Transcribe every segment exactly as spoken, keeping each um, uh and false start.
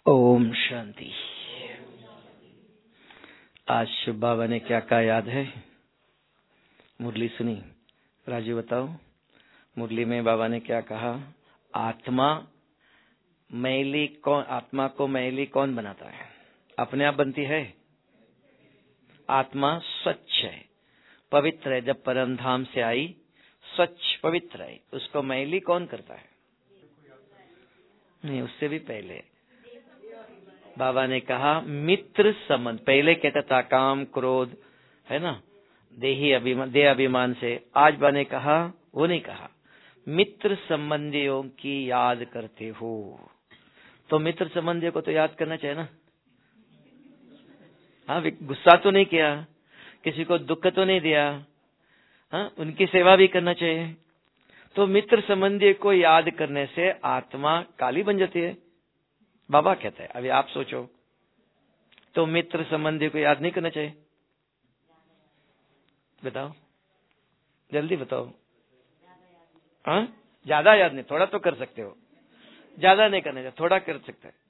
ओम शांति। आज शिव बाबा ने क्या कहा याद है? मुरली सुनी? राजू बताओ, मुरली में बाबा ने क्या कहा? आत्मा मैली कौन, आत्मा को मैली कौन बनाता है? अपने आप बनती है। आत्मा स्वच्छ है, पवित्र है। जब परम धाम से आई स्वच्छ पवित्र है, उसको मैली कौन करता है? नहीं, उससे भी पहले बाबा ने कहा मित्र संबंध। पहले कहता था काम क्रोध, है ना, देही अभिमान, देह अभिमान से। आज बाबा ने कहा, वो नहीं कहा, मित्र संबंधियों की याद करते हो। तो मित्र संबंधियों को तो याद करना चाहिए ना। हाँ, गुस्सा तो नहीं किया, किसी को दुख तो नहीं दिया, हाँ, उनकी सेवा भी करना चाहिए। तो मित्र संबंधी को याद करने से आत्मा काली बन जाती है, बाबा कहते हैं। अभी आप सोचो, तो मित्र संबंधी को याद नहीं करना चाहिए? बताओ, जल्दी बताओ। हाँ, ज्यादा याद नहीं, थोड़ा तो कर सकते हो। ज्यादा नहीं करना चाहिए, थोड़ा कर सकते हैं।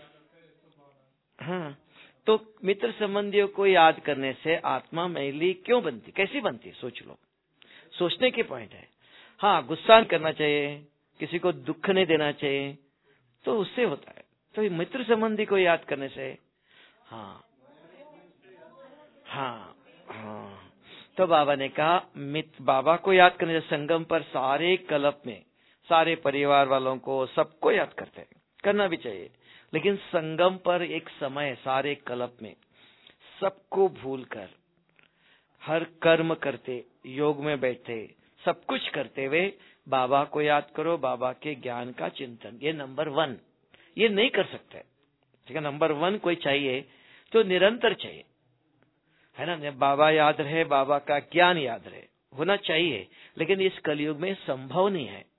हाँ, तो मित्र संबंधियों को याद करने से आत्मा मैली क्यों बनती, कैसी बनती? सोच लो, सोचने के पॉइंट है। हाँ, गुस्सा नहीं करना चाहिए, किसी को दुख नहीं देना चाहिए, तो उससे होता है। तो मित्र संबंधी को याद करने से, हाँ हाँ हाँ, तो बाबा ने कहा मित्र, बाबा को याद करने से संगम पर सारे कल्प में सारे परिवार वालों को, सबको याद करते हैं, करना भी चाहिए। लेकिन संगम पर एक समय सारे कल्प में सबको भूलकर हर कर्म करते, योग में बैठते, सब कुछ करते हुए बाबा को याद करो, बाबा के ज्ञान का चिंतन। ये नंबर वन, ये नहीं कर सकते, ठीक है। नंबर वन कोई चाहिए तो निरंतर चाहिए, है ना। बाबा याद रहे, बाबा का ज्ञान याद रहे, होना चाहिए। लेकिन इस कलयुग में संभव नहीं है,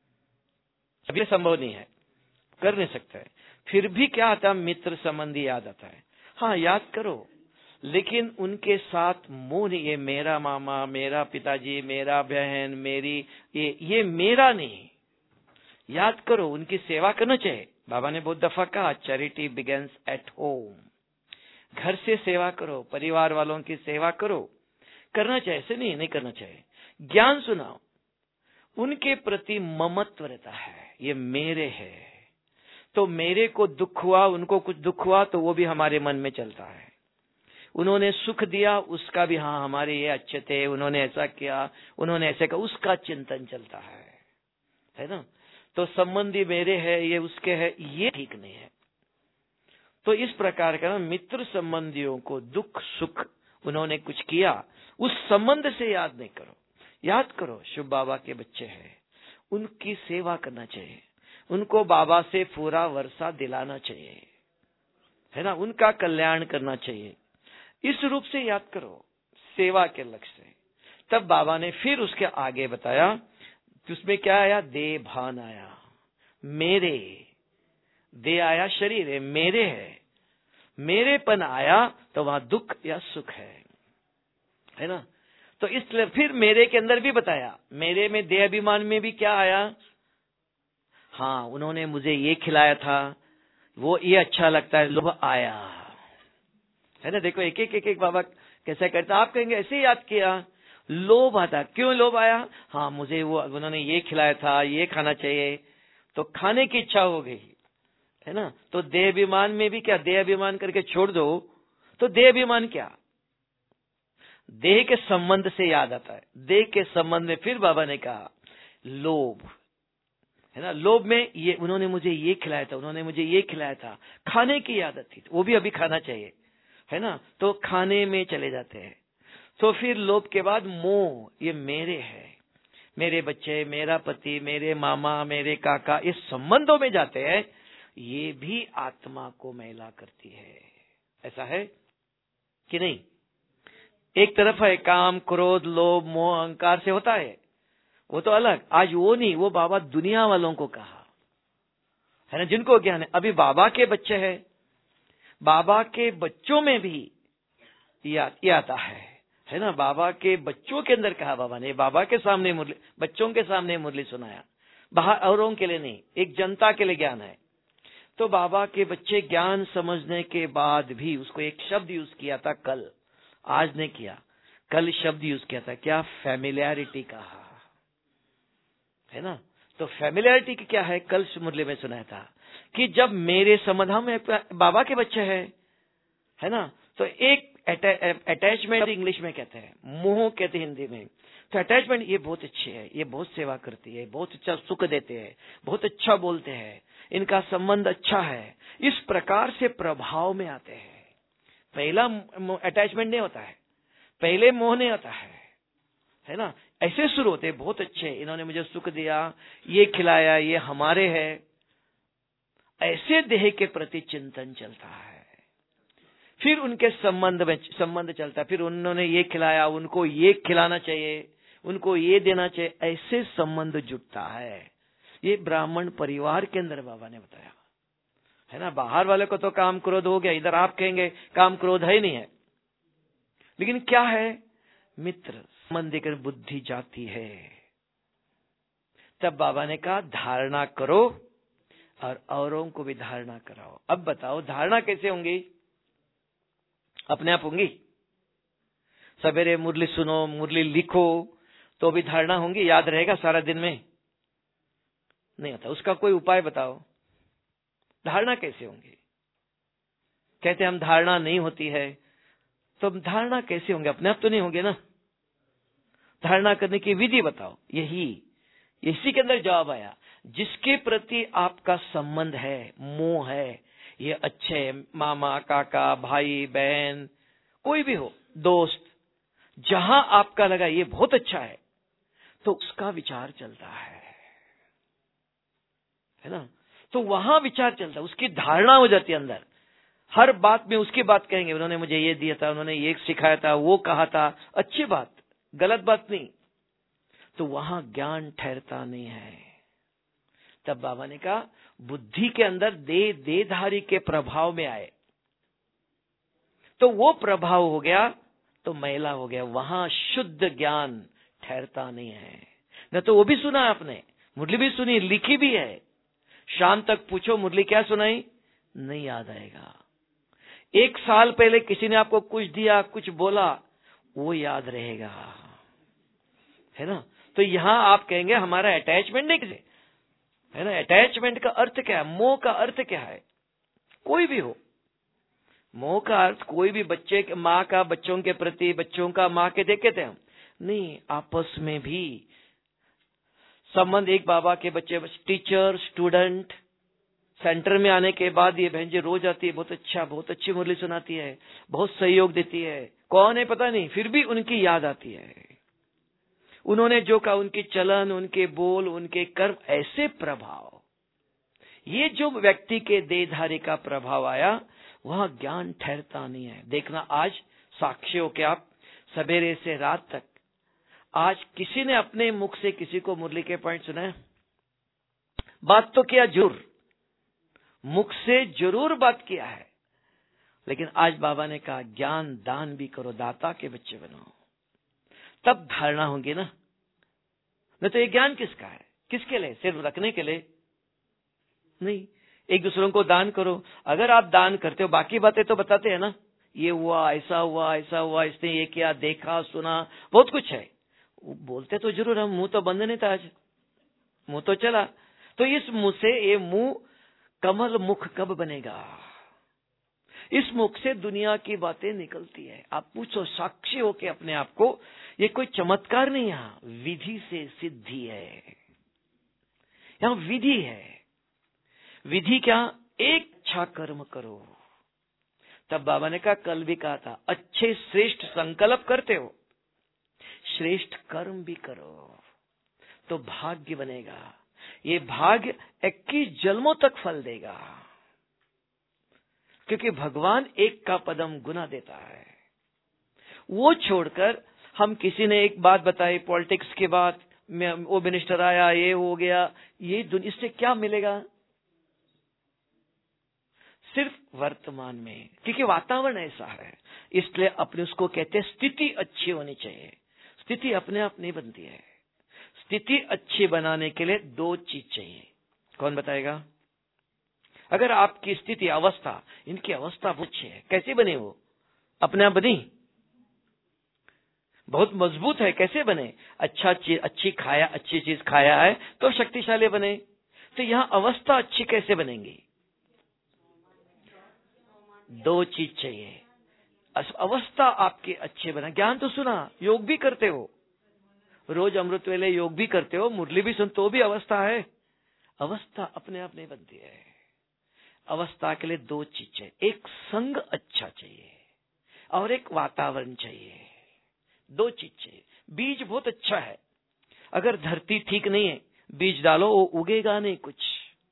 अभी संभव नहीं है, कर नहीं सकते। फिर भी क्या आता है? मित्र संबंधी याद आता है। हाँ, याद करो, लेकिन उनके साथ मोह नहीं। ये मेरा मामा, मेरा पिताजी, मेरा बहन, मेरी, ये ये मेरा नहीं। याद करो, उनकी सेवा करना चाहिए। बाबा ने बहुत दफा कहा, चैरिटी बिगिंस एट होम। घर से सेवा करो, परिवार वालों की सेवा करो, करना चाहिए, ऐसे नहीं नहीं करना चाहिए। ज्ञान सुनाओ, उनके प्रति ममत्व रहता है, ये मेरे है। तो मेरे को दुख हुआ, उनको कुछ दुख हुआ, तो वो भी हमारे मन में चलता है। उन्होंने सुख दिया, उसका भी, हाँ हमारे ये अच्छे थे, उन्होंने ऐसा किया, उन्होंने ऐसे कहा, उसका चिंतन चलता है, है ना। तो संबंधी मेरे है, ये उसके है, ये ठीक नहीं है। तो इस प्रकार का मित्र संबंधियों को दुख सुख, उन्होंने कुछ किया, उस संबंध से याद नहीं करो। याद करो, शिव बाबा के बच्चे हैं, उनकी सेवा करना चाहिए, उनको बाबा से पूरा वर्षा दिलाना चाहिए, है ना, उनका कल्याण करना चाहिए। इस रूप से याद करो, सेवा के लक्ष्य से। तब बाबा ने फिर उसके आगे बताया, उसमें क्या आया? दे भान आया, मेरे दे आया, शरीर है, मेरे है, मेरेपन आया, तो वहां दुख या सुख है, है ना। तो इसलिए फिर मेरे के अंदर भी बताया, मेरे में देह अभिमान में भी क्या आया? हाँ, उन्होंने मुझे ये खिलाया था, वो ये अच्छा लगता है, लोभ आया, है ना। देखो एक एक एक एक बाबा कैसा करता। आप कहेंगे ऐसे ही याद किया, लोभ आता। क्यों लोभ आया? हाँ, मुझे वो, उन्होंने ये खिलाया था, ये खाना चाहिए, तो खाने की इच्छा हो गई, है ना। तो देह अभिमान में भी क्या, देह अभिमान करके छोड़ दो, तो देह अभिमान क्या, देह के संबंध से याद आता है। देह के संबंध में फिर बाबा ने कहा लोभ, है ना। लोभ में ये, उन्होंने मुझे ये खिलाया था, उन्होंने मुझे ये खिलाया था, खाने की आदत थी, वो भी अभी खाना चाहिए, है ना। तो खाने में चले जाते हैं। तो फिर लोभ के बाद मोह, ये मेरे है, मेरे बच्चे, मेरा पति, मेरे मामा, मेरे काका, इस संबंधों में जाते हैं। ये भी आत्मा को मैला करती है, ऐसा है कि नहीं? एक तरफ है काम क्रोध लोभ मोह अहंकार से होता है, वो तो अलग। आज वो नहीं, वो बाबा दुनिया वालों को कहा, है ना, जिनको ज्ञान है। अभी बाबा के बच्चे हैं, बाबा के बच्चों में भी ये आता है, है ना। बाबा के बच्चों के अंदर कहा बाबा ने, बाबा के सामने मुरली, बच्चों के सामने मुरली सुनाया, बाहर औरों के लिए नहीं, एक जनता के लिए ज्ञान है। तो बाबा के बच्चे ज्ञान समझने के बाद भी उसको एक शब्द यूज किया था कल, आज ने किया, कल शब्द यूज किया था क्या? फैमिलियरिटी कहा है ना। तो फैमिलियरिटी की क्या है? कल मुरली में सुनाया था कि जब मेरे समाधान में बाबा के बच्चे हैं, है ना, तो एक अटैचमेंट इंग्लिश में कहते हैं, मोह कहते हैं हिंदी में। तो अटैचमेंट, ये बहुत अच्छे है, ये बहुत सेवा करती है, बहुत अच्छा सुख देते हैं, बहुत अच्छा बोलते हैं, इनका संबंध अच्छा है, इस प्रकार से प्रभाव में आते हैं। पहला अटैचमेंट नहीं होता है, पहले मोह नहीं होता है, है ना। ऐसे शुरू होते हैं, बहुत अच्छे, इन्होंने मुझे सुख दिया, ये खिलाया, ये हमारे है, ऐसे देह के प्रति चिंतन चलता है। फिर उनके संबंध में संबंध चलता है, फिर उन्होंने ये खिलाया, उनको ये खिलाना चाहिए, उनको ये देना चाहिए, ऐसे संबंध जुटता है। ये ब्राह्मण परिवार के अंदर बाबा ने बताया, है ना। बाहर वाले को तो काम क्रोध हो गया, इधर आप कहेंगे काम क्रोध है ही नहीं है, लेकिन क्या है? मित्र संबंध देकर बुद्धि जाती है। तब बाबा ने कहा धारणा करो और औरों को भी धारणा कराओ। अब बताओ धारणा कैसे होंगी? अपने आप होंगी? सवेरे मुरली सुनो, मुरली लिखो, तो भी धारणा होंगी? याद रहेगा सारा दिन में? नहीं होता। उसका कोई उपाय बताओ, धारणा कैसे होंगी? कहते हम धारणा नहीं होती है, तो धारणा कैसे होंगे? अपने आप तो नहीं होंगे ना। धारणा करने की विधि बताओ। यही इसी के अंदर जवाब आया, जिसके प्रति आपका संबंध है, मोह है, ये अच्छे मामा, काका, भाई, बहन, कोई भी हो, दोस्त, जहां आपका लगा ये बहुत अच्छा है, तो उसका विचार चलता है, है ना। तो वहां विचार चलता है, उसकी धारणा हो जाती है अंदर। हर बात में उसकी बात कहेंगे, उन्होंने मुझे ये दिया था, उन्होंने ये सिखाया था, वो कहा था, अच्छी बात, गलत बात नहीं। तो वहां ज्ञान ठहरता नहीं है। तब बाबा ने कहा बुद्धि के अंदर दे देधारी के प्रभाव में आए, तो वो प्रभाव हो गया तो मैला हो गया, वहां शुद्ध ज्ञान ठहरता नहीं है। न तो वो भी सुना आपने, मुरली भी सुनी, लिखी भी है, शाम तक पूछो मुरली क्या सुनाई, नहीं याद आएगा। एक साल पहले किसी ने आपको कुछ दिया, कुछ बोला, वो याद रहेगा, है ना। तो यहां आप कहेंगे हमारा अटैचमेंट नहीं किसी, है ना। अटैचमेंट का अर्थ क्या है? मोह का अर्थ क्या है? कोई भी हो, मोह का अर्थ कोई भी, बच्चे माँ का बच्चों के प्रति, बच्चों का माँ के देखे थे हम नहीं, आपस में भी संबंध। एक बाबा के बच्चे, टीचर स्टूडेंट, सेंटर में आने के बाद ये बहन जी रोज आती है, बहुत अच्छा, बहुत अच्छी मुरली सुनाती है, बहुत सहयोग देती है, कौन है पता नहीं, फिर भी उनकी याद आती है। उन्होंने जो कहा, उनके चलन, उनके बोल, उनके कर्म, ऐसे प्रभाव, ये जो व्यक्ति के देहधारी का प्रभाव आया, वहां ज्ञान ठहरता नहीं है। देखना आज साक्षी हो के आप सवेरे से रात तक, आज किसी ने अपने मुख से किसी को मुरली के पॉइंट सुनाया? बात तो किया जरूर, मुख से जरूर बात किया है, लेकिन आज बाबा ने कहा ज्ञान दान भी करो, दाता के बच्चे बनो, तब धारणा होंगी ना। नहीं तो ये ज्ञान किसका है? किसके लिए? सिर्फ रखने के लिए नहीं। एक दूसरों को दान करो। अगर आप दान करते हो, बाकी बातें तो बताते हैं ना, ये हुआ, ऐसा हुआ, ऐसा हुआ, इसने ये किया, देखा, सुना, बहुत कुछ है, बोलते तो जरूर हम, मुंह तो बंद नहीं था आज, मुंह तो चला। तो इस मुंह से, ये मुंह कमल मुख कब बनेगा? इस मुख से दुनिया की बातें निकलती है। आप पूछो, साक्षी हो के अपने आप को, ये कोई चमत्कार नहीं, यहां विधि से सिद्धि है, यहां विधि है। विधि क्या? एक अच्छा कर्म करो। तब बाबा ने कहा, कल भी कहा था, अच्छे श्रेष्ठ संकल्प करते हो, श्रेष्ठ कर्म भी करो, तो भाग्य बनेगा। ये भाग्य इक्कीस जन्मों तक फल देगा, क्योंकि भगवान एक का पदम गुना देता है। वो छोड़कर हम, किसी ने एक बात बताई पॉलिटिक्स की बात, में वो मिनिस्टर आया, ये हो गया, ये दुनिया से क्या मिलेगा? सिर्फ वर्तमान में, क्योंकि वातावरण ऐसा है, इसलिए अपने उसको कहते हैं स्थिति अच्छी होनी चाहिए। स्थिति अपने आप नहीं बनती है, स्थिति अच्छी बनाने के लिए दो चीज चाहिए। कौन बताएगा? अगर आपकी स्थिति, अवस्था, इनकी अवस्था बहुत अच्छी है, कैसे बने वो? अपने आप बनी? बहुत मजबूत है, कैसे बने? अच्छा चीज, अच्छी खाया, अच्छी चीज खाया है तो शक्तिशाली बने। तो यहाँ अवस्था अच्छी कैसे बनेंगी? दो चीज चाहिए, अवस्था आपके अच्छे बना। ज्ञान तो सुना, योग भी करते हो, रोज अमृत वेले योग भी करते हो, मुरली भी सुन, तो भी अवस्था है। अवस्था अपने आप नहीं बनती है। अवस्था के लिए दो चीज चाहिए, एक संग अच्छा चाहिए और एक वातावरण चाहिए। दो चीज चाहिए। बीज बहुत अच्छा है, अगर धरती ठीक नहीं है, बीज डालो वो उगेगा नहीं कुछ,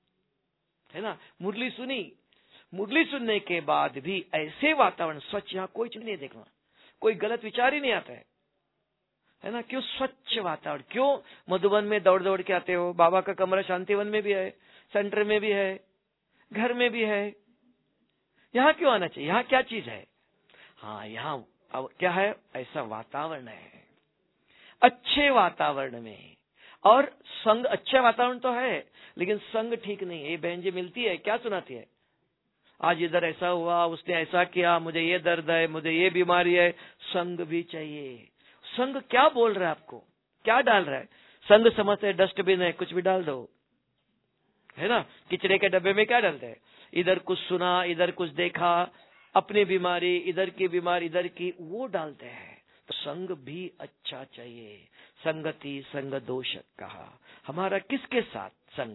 है ना। मुरली सुनी, मुरली सुनने के बाद भी ऐसे वातावरण स्वच्छ, यहाँ कोई चीज नहीं देखना, कोई गलत विचार ही नहीं आता है, है ना। क्यों स्वच्छ वातावरण? क्यों मधुबन में दौड़ दौड़ के आते हो? बाबा का कमरा शांतिवन में भी है, सेंटर में भी है, घर में भी है, यहाँ क्यों आना चाहिए? यहाँ क्या चीज है? हाँ, यहाँ अब क्या है? ऐसा वातावरण है, अच्छे वातावरण में। और संग, अच्छे वातावरण तो है लेकिन संग ठीक नहीं है। ये बहन जी मिलती है, क्या सुनाती है? आज इधर ऐसा हुआ, उसने ऐसा किया, मुझे ये दर्द है, मुझे ये बीमारी है। संग भी चाहिए। संग क्या बोल रहा है आपको, क्या डाल रहा है? संग समझते है डस्टबिन है, कुछ भी डाल दो, है ना। किचड़े के डब्बे में क्या डालते हैं? इधर कुछ सुना, इधर कुछ देखा, अपनी बीमारी, इधर की बीमारी, इधर की, वो डालते हैं। तो संग भी अच्छा चाहिए। संगति संग दोष कहा। हमारा किसके साथ संग?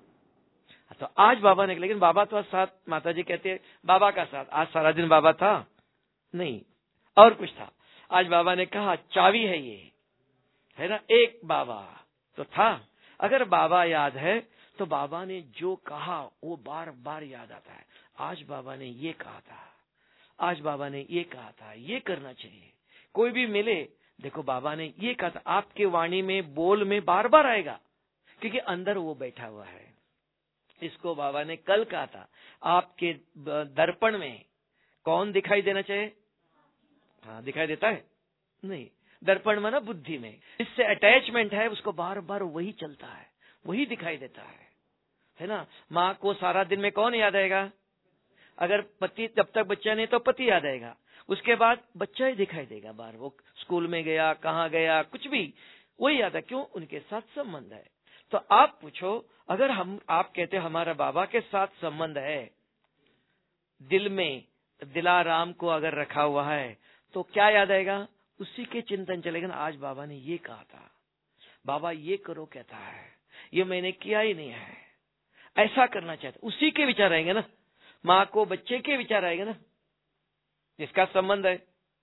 तो आज बाबा ने, लेकिन बाबा तो साथ, माता जी कहते हैं बाबा का साथ। आज सारा दिन बाबा था नहीं, और कुछ था। आज बाबा ने कहा चाबी है ये, है ना। एक बाबा तो था। अगर बाबा याद है तो बाबा ने जो कहा वो बार बार याद आता है। आज बाबा ने ये कहा था, आज बाबा ने ये कहा था, ये करना चाहिए। कोई भी मिले, देखो बाबा ने ये कहा था, आपके वाणी में, बोल में बार बार आएगा, क्योंकि अंदर वो बैठा हुआ है। इसको बाबा ने कल कहा था, आपके दर्पण में कौन दिखाई देना चाहिए? हाँ, दिखाई देता है? नहीं, दर्पण माना बुद्धि में, इससे अटैचमेंट है, उसको बार बार वही चलता है, वही दिखाई देता है, है ना। माँ को सारा दिन में कौन याद आएगा? अगर पति, जब तक बच्चा नहीं तो पति याद आएगा, उसके बाद बच्चा ही दिखाई देगा बार। वो स्कूल में गया, कहाँ गया, कुछ भी वही याद है। क्यों? उनके साथ संबंध है। तो आप पूछो, अगर हम, आप कहते हमारा बाबा के साथ संबंध है, दिल में दिलाराम को अगर रखा हुआ है, तो क्या याद आएगा? उसी के चिंतन चलेगा ना। आज बाबा ने ये कहा था, बाबा ये करो कहता है, ये मैंने किया ही नहीं है, ऐसा करना चाहता, उसी के विचार आएंगे ना। माँ को बच्चे के विचार आएंगे ना, जिसका संबंध है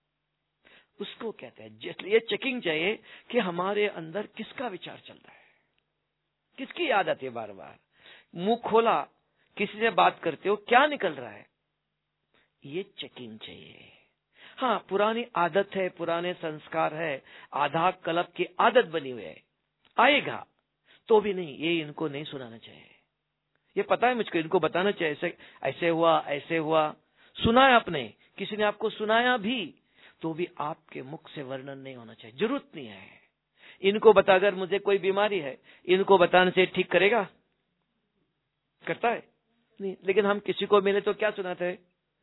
उसको कहते हैं। ये चेकिंग चाहिए कि हमारे अंदर किसका विचार चल रहा है, किसकी याद आती है बार बार। मुंह खोला, किसी से बात करते हो, क्या निकल रहा है, ये चेकिंग चाहिए। हाँ, पुरानी आदत है, पुराने संस्कार है, आधा कल्प की आदत बनी हुई है, आएगा तो भी नहीं, ये इनको नहीं सुनाना चाहिए। ये पता है मुझको, इनको बताना चाहिए, ऐसे ऐसे हुआ, ऐसे हुआ। सुना है आपने, किसी ने आपको सुनाया भी, तो भी आपके मुख से वर्णन नहीं होना चाहिए, जरूरत नहीं है। इनको बता, अगर मुझे कोई बीमारी है, इनको बताने से ठीक करेगा? करता है? नहीं। लेकिन हम किसी को मिले तो क्या सुनाते हैं,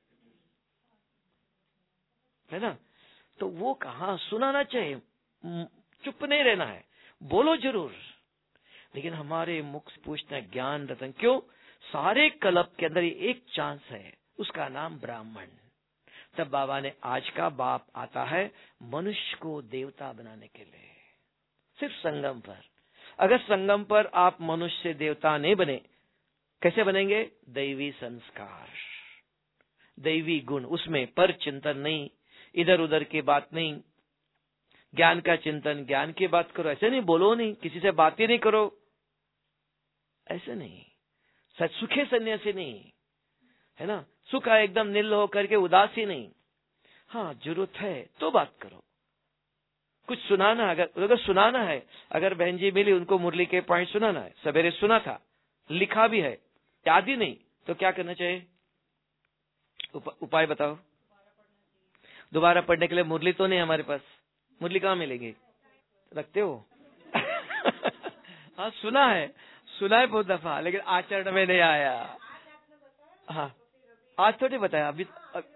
है ना। तो वो कहाँ सुनाना चाहिए, चुप नहीं रहना है, बोलो जरूर, लेकिन हमारे मुख से पूछना ज्ञान रतन। क्यों? सारे कल्प के अंदर एक चांस है, उसका नाम ब्राह्मण। तब बाबा ने, आज का बाप आता है मनुष्य को देवता बनाने के लिए, सिर्फ संगम पर। अगर संगम पर आप मनुष्य से देवता नहीं बने, कैसे बनेंगे? दैवी संस्कार, दैवी गुण, उसमें पर चिंतन नहीं, इधर उधर की बात नहीं, ज्ञान का चिंतन, ज्ञान की बात करो। ऐसे नहीं, बोलो नहीं, किसी से बात ही नहीं करो, ऐसे नहीं। सच सुखे सन्यासी नहीं, है ना। सुख एकदम नील होकर के उदासी नहीं। हाँ, जरूरत है तो बात करो, कुछ सुनाना, अगर अगर सुनाना है, अगर बहन जी मिली, उनको मुरली के पॉइंट सुनाना है, सवेरे सुना था, लिखा भी है, याद ही नहीं, तो क्या करना चाहिए? उप, उपाय बताओ। दोबारा पढ़ने के लिए मुरली तो नहीं हमारे पास, मुरली कहाँ मिलेगी? रखते हो? हाँ, सुना है, सुना है बहुत दफा, लेकिन आचरण में नहीं आया। हाँ, आज थोड़ी बताया अभी।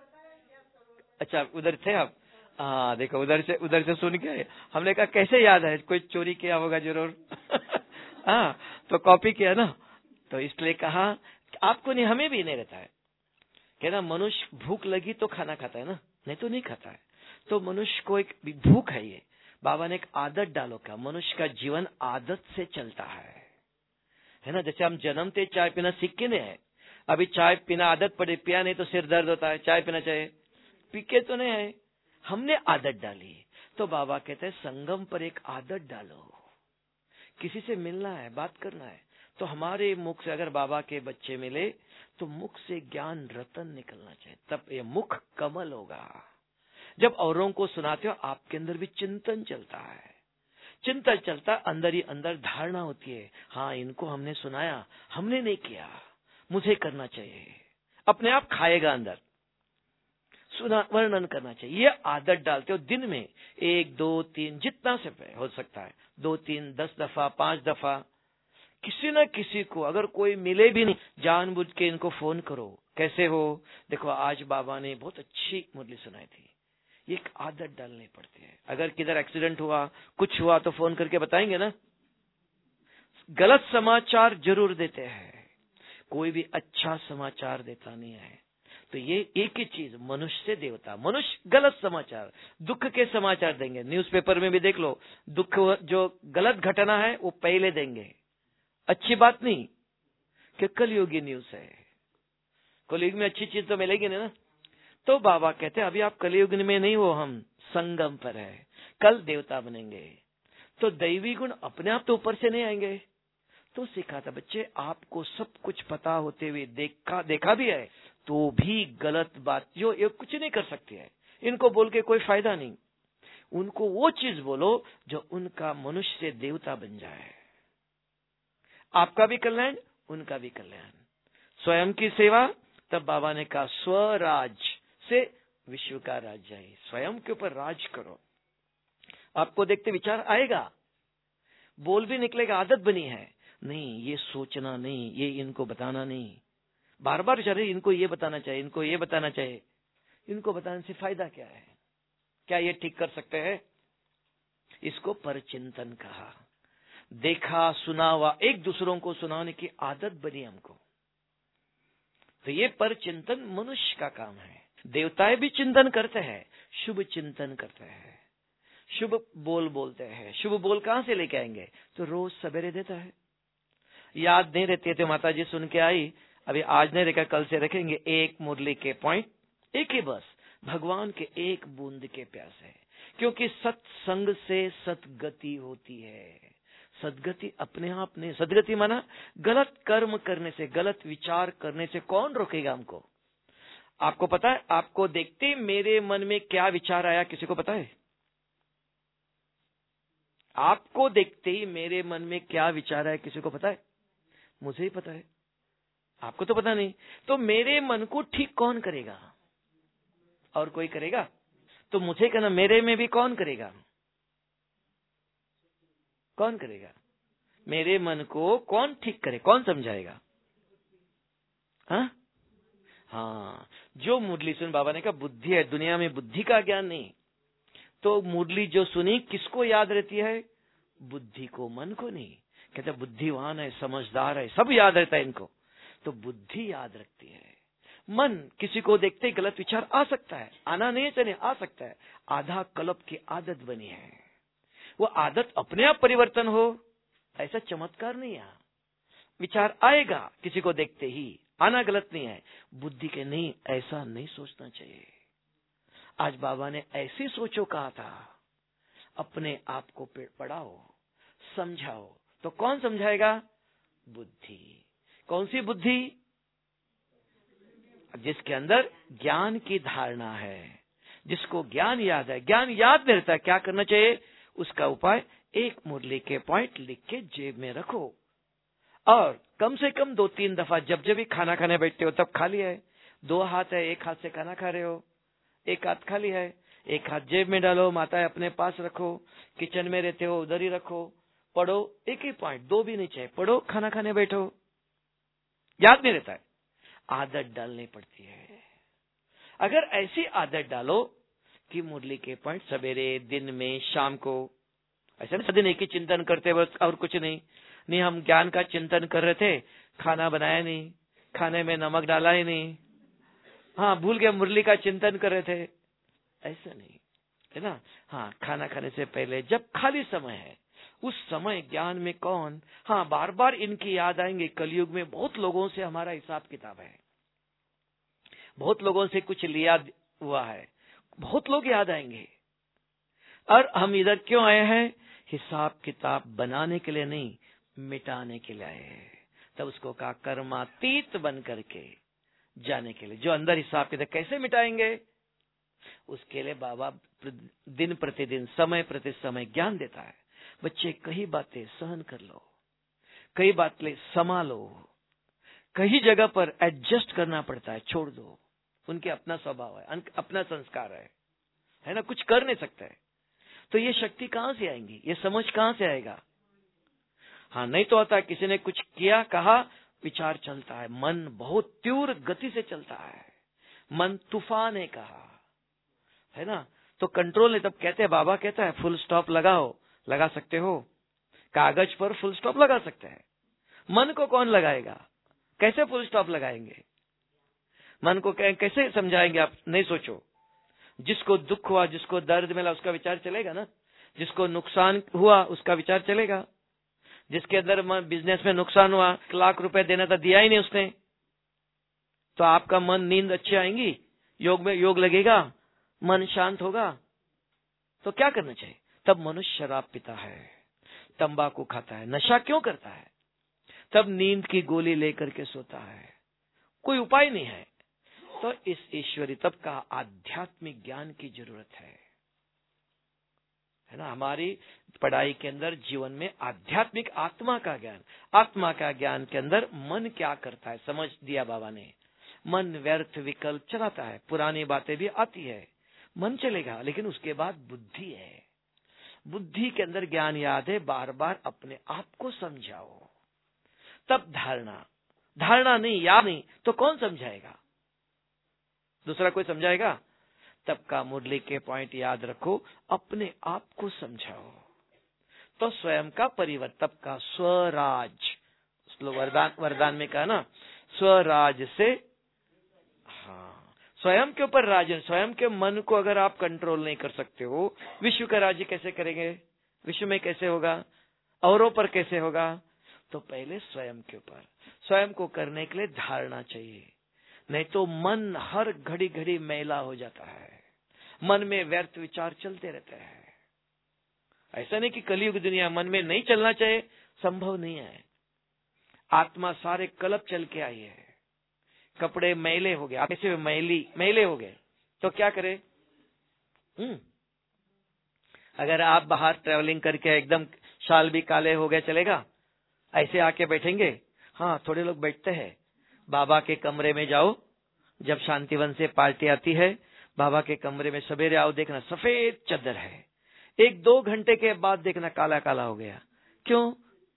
अच्छा, उधर थे आप? हाँ, देखो उधर से उधर से सुन के हमने कहा कैसे याद है, कोई चोरी किया होगा जरूर। हाँ, तो कॉपी किया ना, तो इसलिए कहा आपको नहीं, हमें भी नहीं रहता है। कहना मनुष्य भूख लगी तो खाना खाता है ना, नहीं तो नहीं खाता है। तो मनुष्य को एक भूख है, ये बाबा ने एक आदत डालो का, मनुष्य का जीवन आदत से चलता है, है ना। जैसे हम जन्मते चाय पीना सीख के नहीं है, अभी चाय पीना आदत पड़े, पिया नहीं तो सिर दर्द होता है, चाय पीना चाहिए, पी के तो नहीं है, हमने आदत डाली। तो बाबा कहते हैं संगम पर एक आदत डालो, किसी से मिलना है, बात करना है, तो हमारे मुख से अगर बाबा के बच्चे मिले तो मुख से ज्ञान रतन निकलना चाहिए, तब ये मुख कमल होगा। जब औरों को सुनाते हो आपके अंदर भी चिंतन चलता है, चिंतन चलता अंदर ही अंदर धारणा होती है, हाँ इनको हमने सुनाया, हमने नहीं किया, मुझे करना चाहिए, अपने आप खाएगा अंदर, सुना वर्णन करना चाहिए। ये आदत डालते हो दिन में एक दो तीन जितना से हो सकता है, दो तीन दस दफा पांच दफा, किसी न किसी को, अगर कोई मिले भी नहीं जानबूझ के इनको फोन करो, कैसे हो, देखो आज बाबा ने बहुत अच्छी मुरली सुनाई थी। ये एक आदत डालनी पड़ती है। अगर किधर एक्सीडेंट हुआ, कुछ हुआ तो फोन करके बताएंगे ना। गलत समाचार जरूर देते हैं, कोई भी अच्छा समाचार देता नहीं है। तो ये एक ही चीज, मनुष्य से देवता, मनुष्य गलत समाचार, दुख के समाचार देंगे। न्यूज़पेपर में भी देख लो, दुख जो गलत घटना है वो पहले देंगे, अच्छी बात नहीं, कि कलयुगी न्यूज है, कलयुग में अच्छी चीज तो मिलेगी नहीं ना। तो बाबा कहते हैं अभी आप कलयुग में नहीं हो, हम संगम पर है, कल देवता बनेंगे। तो दैवी गुण अपने आप तो ऊपर से नहीं आएंगे। तो सिखाता बच्चे, आपको सब कुछ पता होते हुए देखा देखा भी है तो भी गलत बात, जो ये कुछ नहीं कर सकती है, इनको बोल के कोई फायदा नहीं। उनको वो चीज बोलो जो उनका मनुष्य से देवता बन जाए, आपका भी कल्याण, उनका भी कल्याण। स्वयं की सेवा, तब बाबा ने कहा स्वराज से विश्व का राज्य है, स्वयं के ऊपर राज करो। आपको देखते विचार आएगा, बोल भी निकलेगा, आदत बनी है, नहीं ये सोचना नहीं, ये इनको बताना नहीं, बार बार विचार, इनको ये बताना चाहिए, इनको ये बताना चाहिए, इनको बताने से फायदा क्या है, क्या ये ठीक कर सकते हैं। इसको परचिंतन कहा। देखा सुना हुआ एक दूसरों को सुनाने की आदत बनी हमको। तो ये परचिंतन मनुष्य का काम है। देवताएं भी चिंतन करते हैं, शुभ चिंतन करते हैं, शुभ बोल बोलते हैं। शुभ बोल कहां से लेके आएंगे, तो रोज सवेरे देता है। याद नहीं रहती है तो माता जी सुन के आई, अभी आज नहीं रखा, कल से रखेंगे। एक मुरली के पॉइंट, एक ही बस, भगवान के एक बूंद के प्यास है। क्योंकि सत्संग से सदगति होती है। सदगति अपने आप नहीं, सदगति माना गलत कर्म करने से, गलत विचार करने से कौन रोकेगा हमको। आपको पता है, आपको देखते मेरे मन में क्या विचार आया, किसी को पता है? आपको देखते ही मेरे मन में क्या विचार आया, किसी को पता है? मुझे ही पता है, आपको तो पता नहीं। तो मेरे मन को ठीक कौन करेगा, और कोई करेगा? तो मुझे कहना, मेरे में भी कौन करेगा, कौन करेगा? मेरे मन को कौन ठीक करे, कौन समझाएगा? हाँ हाँ, जो मुरली सुन, बाबा ने कहा बुद्धि है, दुनिया में बुद्धि का ज्ञान नहीं। तो मुरली जो सुनी किसको याद रहती है? बुद्धि को, मन को नहीं। कहते बुद्धिवान है, समझदार है, सब याद रहता है इनको। तो बुद्धि याद रखती है। मन किसी को देखते ही गलत विचार आ सकता है, आना नहीं चाहिए, आ सकता है। आधा कल्प की आदत बनी है, वो आदत अपने आप परिवर्तन हो ऐसा चमत्कार नहीं है। विचार आएगा किसी को देखते ही, आना गलत नहीं है। बुद्धि के नहीं, ऐसा नहीं सोचना चाहिए। आज बाबा ने ऐसी सोचो कहा था। अपने आप को पढ़ाओ, समझाओ। तो कौन समझाएगा? बुद्धि। कौन सी बुद्धि? जिसके अंदर ज्ञान की धारणा है, जिसको ज्ञान याद है। ज्ञान याद नहीं रहता, क्या करना चाहिए? उसका उपाय एक मुरली के पॉइंट लिख के जेब में रखो, और कम से कम दो तीन दफा, जब जब भी खाना खाने बैठते हो तब खाली है। दो हाथ है, एक हाथ से खाना खा रहे हो, एक हाथ खाली है, एक हाथ जेब में डालो, माता अपने पास रखो, किचन में रहते हो उधर ही रखो, पढ़ो। एक ही पॉइंट, दो भी नहीं चाहिए, पढ़ो, खाना खाने बैठो। याद नहीं रहता है। आदत डालनी पड़ती है। अगर ऐसी आदत डालो कि मुरली के पॉइंट सवेरे, दिन में, शाम को, ऐसा नहीं दिन एक ही चिंतन करते बस और कुछ नहीं। नहीं, हम ज्ञान का चिंतन कर रहे थे, खाना बनाया नहीं, खाने में नमक डाला ही नहीं, हाँ भूल गए मुरली का चिंतन कर रहे थे, ऐसा नहीं है ना। हाँ, खाना खाने से पहले जब खाली समय है उस समय ज्ञान में कौन, हाँ बार बार इनकी याद आएंगे। कलयुग में बहुत लोगों से हमारा हिसाब किताब है, बहुत लोगों से कुछ लिया हुआ है, बहुत लोग याद आएंगे। और हम इधर क्यों आए हैं? हिसाब किताब बनाने के लिए नहीं, मिटाने के लिए आए हैं। तब उसको कहा कर्मातीत बन करके जाने के लिए। जो अंदर हिसाब किताब कैसे मिटाएंगे, उसके लिए बाबा दिन प्रतिदिन, समय प्रति समय ज्ञान देता है। बच्चे कई बातें सहन कर लो, कई बातें संभालो, कई जगह पर एडजस्ट करना पड़ता है, छोड़ दो। उनके अपना स्वभाव है, अपना संस्कार है, है ना, कुछ कर नहीं सकते। तो ये शक्ति कहां से आएंगी, ये समझ कहां से आएगा? हाँ, नहीं तो होता किसी ने कुछ किया, कहा, विचार चलता है, मन बहुत तीव्र गति से चलता है, मन तूफान है, कहा है ना, तो कंट्रोल नहीं। तब कहते हैं, बाबा कहता है फुल स्टॉप लगाओ, लगा सकते हो, कागज पर फुल स्टॉप लगा सकते हैं, मन को कौन लगाएगा? कैसे फुल स्टॉप लगाएंगे? मन को कैसे समझाएंगे आप? नहीं सोचो। जिसको दुख हुआ, जिसको दर्द मिला, उसका विचार चलेगा ना। जिसको नुकसान हुआ उसका विचार चलेगा। जिसके अंदर बिजनेस में नुकसान हुआ, एक लाख रुपए देना था, दिया ही नहीं उसने, तो आपका मन, नींद अच्छी आएंगी, योग में योग लगेगा, मन शांत होगा। तो क्या करना चाहिए? तब मनुष्य शराब पीता है, तंबाकू खाता है, नशा क्यों करता है? तब नींद की गोली लेकर के सोता है, कोई उपाय नहीं है। तो इस ईश्वरी तब का आध्यात्मिक ज्ञान की जरूरत है, है ना। हमारी पढ़ाई के अंदर, जीवन में आध्यात्मिक आत्मा का ज्ञान, आत्मा का ज्ञान के अंदर मन क्या करता है समझ दिया बाबा ने। मन व्यर्थ विकल्प चलाता है, पुरानी बातें भी आती है, मन चलेगा, लेकिन उसके बाद बुद्धि है। बुद्धि के अंदर ज्ञान याद है, बार बार अपने आप को समझाओ। तब धारणा, धारणा नहीं, याद नहीं, तो कौन समझाएगा? दूसरा कोई समझाएगा? तब का मुरली के पॉइंट याद रखो, अपने आप को समझाओ। तो स्वयं का परिवर्तन, तब का स्वराज, वरदान वरदान में कहा ना, स्वराज से, हाँ, स्वयं के ऊपर राज। स्वयं के मन को अगर आप कंट्रोल नहीं कर सकते हो, विश्व का राज्य कैसे करेंगे? विश्व में कैसे होगा? औरों पर कैसे होगा? तो पहले स्वयं के ऊपर, स्वयं को करने के लिए धारणा चाहिए। नहीं तो मन हर घड़ी घड़ी मैला हो जाता है, मन में व्यर्थ विचार चलते रहते हैं। ऐसा नहीं कि कलयुग दुनिया मन में नहीं चलना चाहिए, संभव नहीं है। आत्मा सारे कलप चल के आई है, कपड़े मैले हो गए, आप ऐसे मैली मैले हो गए, तो क्या करे? हम्म अगर आप बाहर ट्रेवलिंग करके एकदम शाल भी काले हो गए, चलेगा? ऐसे आके बैठेंगे? हाँ, थोड़े लोग बैठते हैं। बाबा के कमरे में जाओ, जब शांतिवन से पार्टी आती है, बाबा के कमरे में सवेरे आओ, देखना सफेद चादर है, एक दो घंटे के बाद देखना काला काला हो गया। क्यों?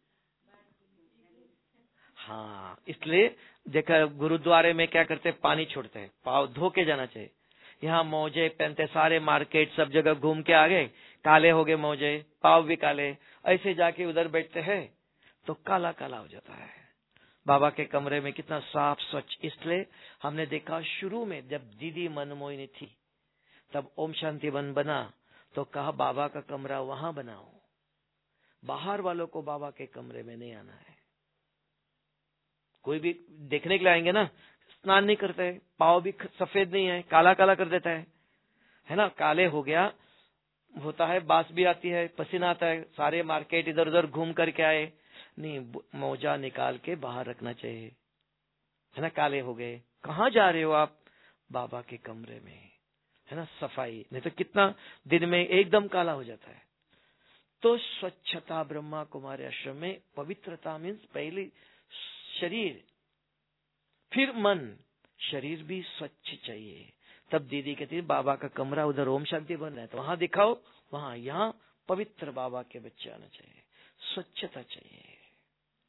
हाँ, इसलिए देखा गुरुद्वारे में क्या करते, पानी छोड़ते हैं, पाँव धो के जाना चाहिए। यहाँ मौजे पहनते, सारे मार्केट सब जगह घूम के आ गए, काले हो गए मौजे, पाँव भी काले, ऐसे जाके उधर बैठते हैं तो काला काला हो जाता है। बाबा के कमरे में कितना साफ स्वच्छ। इसलिए हमने देखा शुरू में जब दीदी मनमोहिनी थी, तब ओम शांति वन बना, तो कहा बाबा का कमरा वहां बनाओ, बाहर वालों को बाबा के कमरे में नहीं आना है। कोई भी देखने के लिए आएंगे ना, स्नान नहीं करते, पाँव भी सफेद नहीं है, काला काला कर देता है, है ना, काले हो गया होता है, बास भी आती है, पसीना आता है, सारे मार्केट इधर उधर घूम करके आए, नहीं, मोजा निकाल के बाहर रखना चाहिए, है ना, काले हो गए, कहाँ जा रहे हो आप? बाबा के कमरे में, है ना, सफाई, नहीं तो कितना दिन में एकदम काला हो जाता है। तो स्वच्छता, ब्रह्मा कुमारी आश्रम में पवित्रता मीन्स पहले शरीर, फिर मन, शरीर भी स्वच्छ चाहिए। तब दीदी कहती है बाबा का कमरा उधर ओम शांति बन रहा है, तो वहां दिखाओ, वहां, यहाँ पवित्र बाबा के बच्चे आना चाहिए, स्वच्छता चाहिए।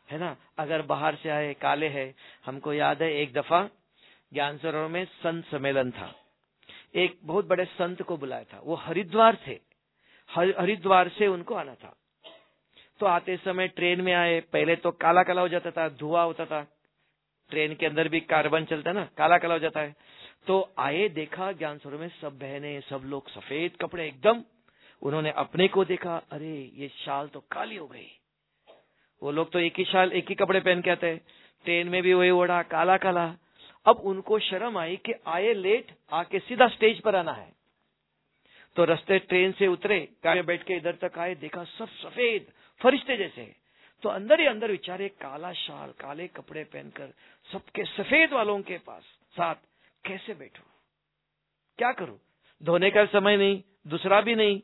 है ना। अगर बाहर से आए काले हैं, हमको याद है एक दफा ज्ञान सरोवर में संत सम्मेलन था, एक बहुत बड़े संत को बुलाया था, वो हरिद्वार थे, हरिद्वार से उनको आना था। तो आते समय ट्रेन में आए, पहले तो काला काला हो जाता था, धुआं होता था, ट्रेन के अंदर भी कार्बन चलता है ना, काला काला हो जाता है। तो आए, देखा ज्ञान सरोवर में सब बहनें, सब लोग सफेद कपड़े एकदम। उन्होंने अपने को देखा, अरे ये शाल तो काली हो गई। वो लोग तो एक ही शाल एक ही कपड़े पहन के आते हैं, ट्रेन में भी वही ओढ़ा, काला काला। अब उनको शर्म आई कि आए लेट, आके सीधा स्टेज पर आना है। तो रास्ते ट्रेन से उतरे, कार में बैठ के इधर तक आए, देखा सब सफेद फरिश्ते जैसे। तो अंदर ही अंदर विचारे, काला शाल काले कपड़े पहनकर सबके सफेद वालों के पास साथ कैसे बैठूं, क्या करूं, धोने का समय नहीं, दूसरा भी नहीं।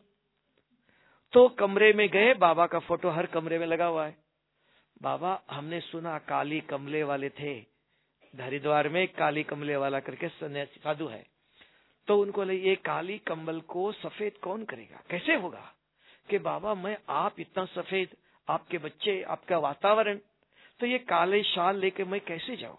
तो कमरे में गए, बाबा का फोटो हर कमरे में लगा हुआ है। बाबा, हमने सुना काली कमले वाले थे हरिद्वार में, काली कमले वाला करके सन्यासी साधु है। तो उनको लगे ये काली कम्बल को सफेद कौन करेगा, कैसे होगा। कि बाबा मैं, आप इतना सफेद, आपके बच्चे, आपका वातावरण, तो ये काले शाल लेके मैं कैसे जाऊं,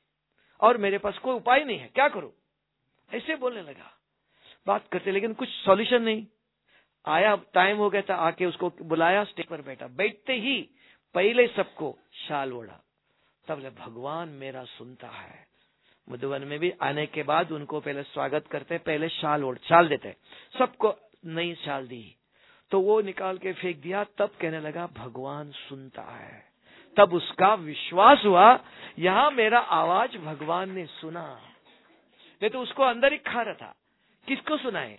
और मेरे पास कोई उपाय नहीं है, क्या करूं, ऐसे बोलने लगा। बात करते, लेकिन कुछ सॉल्यूशन नहीं आया। टाइम हो गया था, आके उसको बुलाया, स्टेज पर बैठा। बैठते ही पहले सबको शाल ओढ़ा। तब ले भगवान मेरा सुनता है। मधुबन में भी आने के बाद उनको पहले स्वागत करते, पहले शाल ओढ़ शाल देते, सबको नई शाल दी। तो वो निकाल के फेंक दिया। तब कहने लगा भगवान सुनता है। तब उसका विश्वास हुआ, यहां मेरा आवाज भगवान ने सुना। नहीं तो उसको अंदर ही खा रहा था, किसको सुनाए,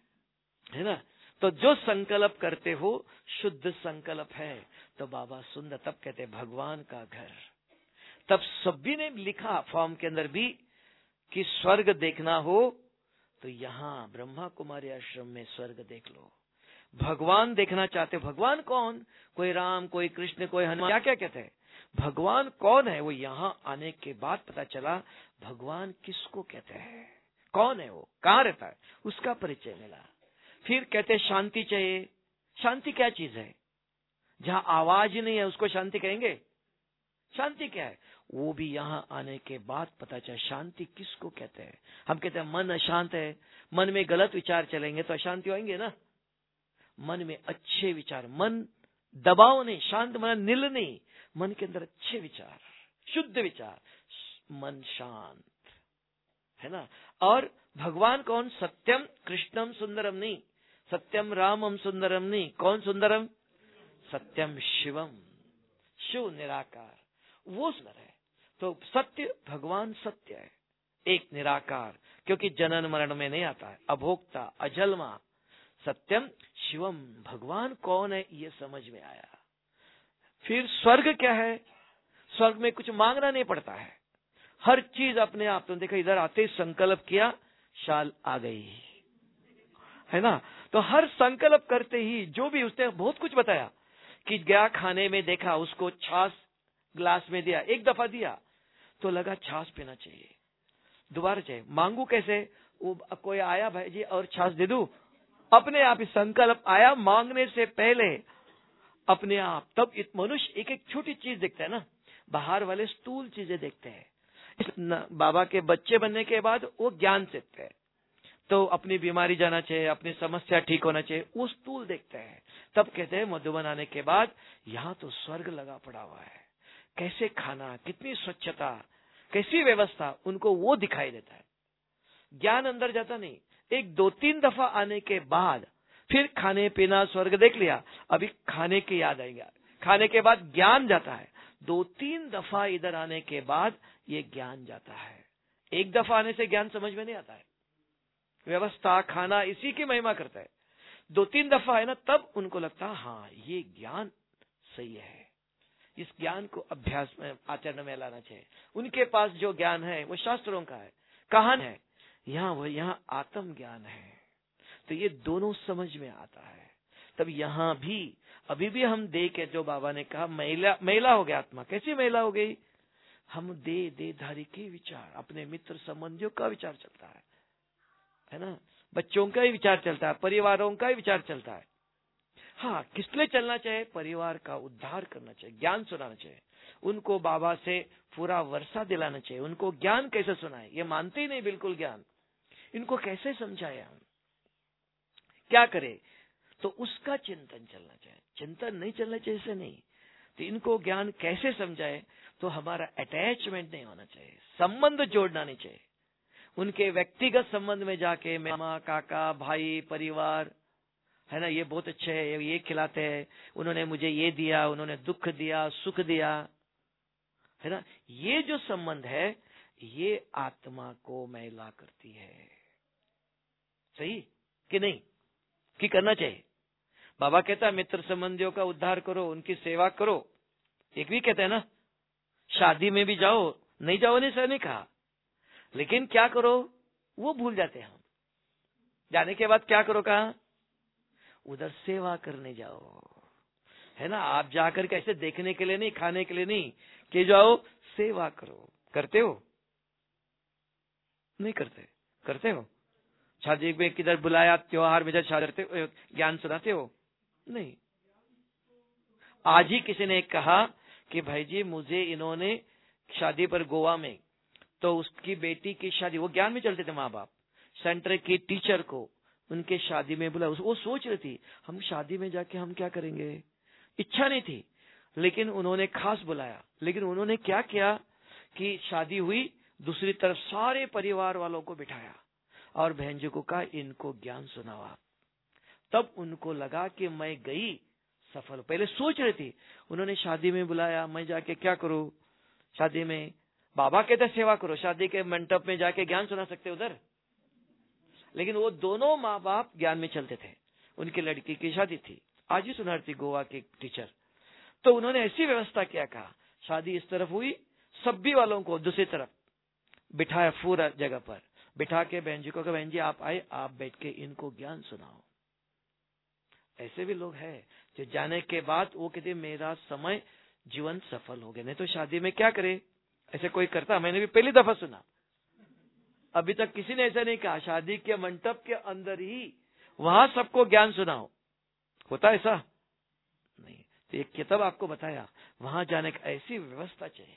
है ना। तो जो संकल्प करते हो शुद्ध संकल्प है, तो बाबा सुंदर। तब कहते भगवान का घर। तब सभी ने लिखा फॉर्म के अंदर भी कि स्वर्ग देखना हो तो यहाँ ब्रह्मा कुमारी आश्रम में स्वर्ग देख लो। भगवान देखना चाहते, भगवान कौन, कोई राम, कोई कृष्ण, कोई हनुमान, क्या क्या कहते हैं, भगवान कौन है, वो यहाँ आने के बाद पता चला। भगवान किसको कहते हैं, कौन है वो, कहाँ रहता है, उसका परिचय मिला। फिर कहते शांति चाहिए। शांति क्या चीज है, जहाँ आवाज ही नहीं है उसको शांति कहेंगे। शांति क्या है, वो भी यहाँ आने के बाद पता चला शांति किसको कहते हैं। हम कहते हैं मन अशांत है, मन में गलत विचार चलेंगे तो अशांति होंगे ना। मन में अच्छे विचार, मन दबाव नहीं, शांत मन नील नहीं, मन के अंदर अच्छे विचार, शुद्ध विचार, मन शांत, है ना। और भगवान कौन, सत्यम कृष्णम सुंदरम नहीं, सत्यम रामम सुंदरम नहीं, कौन सुंदरम, सत्यम शिवम, शिव निराकार, वो सुंदर है। तो सत्य, भगवान सत्य है, एक निराकार, क्योंकि जनन मरण में नहीं आता है, अभोक्ता, अजन्मा, सत्यम शिवम। भगवान कौन है ये समझ में आया। फिर स्वर्ग क्या है, स्वर्ग में कुछ मांगना नहीं पड़ता है, हर चीज अपने आप। तो देखो इधर आते संकल्प किया, शाल आ गई, है ना। तो हर संकल्प करते ही जो भी, उसने बहुत कुछ बताया कि गया खाने में, देखा उसको छाछ ग्लास में दिया, एक दफा दिया तो लगा छाछ पीना चाहिए, दोबारा चाहिए, मांगू कैसे, वो कोई आया भाई जी और छाछ दे दूं, अपने आप ही संकल्प आया, मांगने से पहले अपने आप। तब मनुष्य एक एक छोटी चीज देखता है ना, बाहर वाले स्थूल चीजें देखते हैं। बाबा के बच्चे बनने के बाद वो ज्ञान सीखते हैं, तो अपनी बीमारी जाना चाहिए, अपनी समस्या ठीक होना चाहिए, वो स्थूल देखते हैं। तब कहते हैं मधुबन आने के बाद यहाँ तो स्वर्ग लगा पड़ा हुआ है, कैसे खाना, कितनी स्वच्छता, कैसी व्यवस्था, उनको वो दिखाई देता है। ज्ञान अंदर जाता नहीं। एक दो तीन दफा आने के बाद फिर खाने पीना स्वर्ग देख लिया, अभी खाने की याद आएगा, खाने के बाद ज्ञान जाता है। दो तीन दफा इधर आने के बाद ये ज्ञान जाता है। एक दफा आने से ज्ञान समझ में नहीं आता है, व्यवस्था, खाना, इसी की महिमा करता है। दो तीन दफा है ना, तब उनको लगता है हाँ ये ज्ञान सही है, इस ज्ञान को अभ्यास में, आचरण में लाना चाहिए। उनके पास जो ज्ञान है वो शास्त्रों का है, कहान है, यहाँ वो यहाँ आत्म ज्ञान है। तो ये दोनों समझ में आता है। तब यहाँ भी अभी भी हम देखे, जो बाबा ने कहा महिला महिला हो गया आत्मा, कैसी महिला हो गई, हम दे देधारी के विचार, अपने मित्र संबंधियों का विचार चलता है, है ना, बच्चों का ही विचार चलता है, परिवारों का ही विचार चलता है। हाँ, किस लिए चलना चाहिए, परिवार का उद्धार करना चाहिए, ज्ञान सुनाना चाहिए, उनको बाबा से पूरा वर्षा दिलाना चाहिए। उनको ज्ञान कैसे सुनाए, ये मानते ही नहीं बिल्कुल ज्ञान, इनको कैसे समझाए हम, क्या करे? तो उसका चिंतन चलना चाहिए, चिंतन नहीं चलना चाहिए ऐसे नहीं। तो इनको ज्ञान कैसे समझाए? तो हमारा अटैचमेंट नहीं होना चाहिए, संबंध जोड़ना नहीं चाहिए। उनके व्यक्तिगत संबंध में जाके मामा, काका, भाई, परिवार, है ना, ये बहुत अच्छे है, ये खिलाते हैं, उन्होंने मुझे ये दिया, उन्होंने दुख दिया, सुख दिया, है ना, ये जो संबंध है ये आत्मा को मैला करती है। सही कि नहीं? कि करना चाहिए? बाबा कहता है मित्र संबंधियों का उद्धार करो, उनकी सेवा करो। एक भी कहते हैं ना, शादी में भी जाओ, नहीं जाओ नहीं सर नहीं कहा, लेकिन क्या करो वो भूल जाते हैं हम। जाने के बाद क्या करो कहा? उधर सेवा करने जाओ, है ना। आप जाकर के ऐसे देखने के लिए नहीं, खाने के लिए नहीं, कि जाओ सेवा करो। करते हो? नहीं करते? करते हो? शादी में किधर बुलाया, त्योहार में जब शादी करते हो, ज्ञान सुनाते हो? नहीं। आज ही किसी ने कहा कि भाई जी मुझे इन्होंने शादी पर गोवा में, तो उसकी बेटी की शादी, वो ज्ञान में चलते थे माँ बाप, सेंटर की टीचर को उनके शादी में बुला। वो सोच रही थी हम शादी में जाके हम क्या करेंगे, इच्छा नहीं थी, लेकिन उन्होंने खास बुलाया। लेकिन उन्होंने क्या किया कि शादी हुई, दूसरी तरफ सारे परिवार वालों को बिठाया और बहन जी को कहा इनको ज्ञान सुनावा। तब उनको लगा कि मैं गई सफल। पहले सोच रही थी, उन्होंने शादी में बुलाया, मैं जाके क्या करूं? शादी में बाबा कहते सेवा करो, शादी के मंडप में जाके ज्ञान सुना सकते उधर। लेकिन वो दोनों माँ बाप ज्ञान में चलते थे। उनकी लड़की की शादी थी, आज ही सुना रही थी गोवा की टीचर। तो उन्होंने ऐसी व्यवस्था किया, कहा शादी इस तरफ हुई, सभी वालों को दूसरी तरफ बिठाया, पूरा जगह पर बिठा के बहन जी को कहा बहन जी आप आए, आप बैठ के इनको ज्ञान सुनाओ। ऐसे भी लोग हैं जो जाने के बाद वो कहते मेरा समय जीवन सफल हो गया। नहीं तो शादी में क्या करे, ऐसे कोई करता? मैंने भी पहली दफा सुना, अभी तक किसी ने ऐसा नहीं कहा शादी के मंडप के अंदर ही वहां सबको ज्ञान सुनाओ। होता ऐसा नहीं। तो एक किताब आपको बताया, वहां जाने की ऐसी व्यवस्था चाहिए।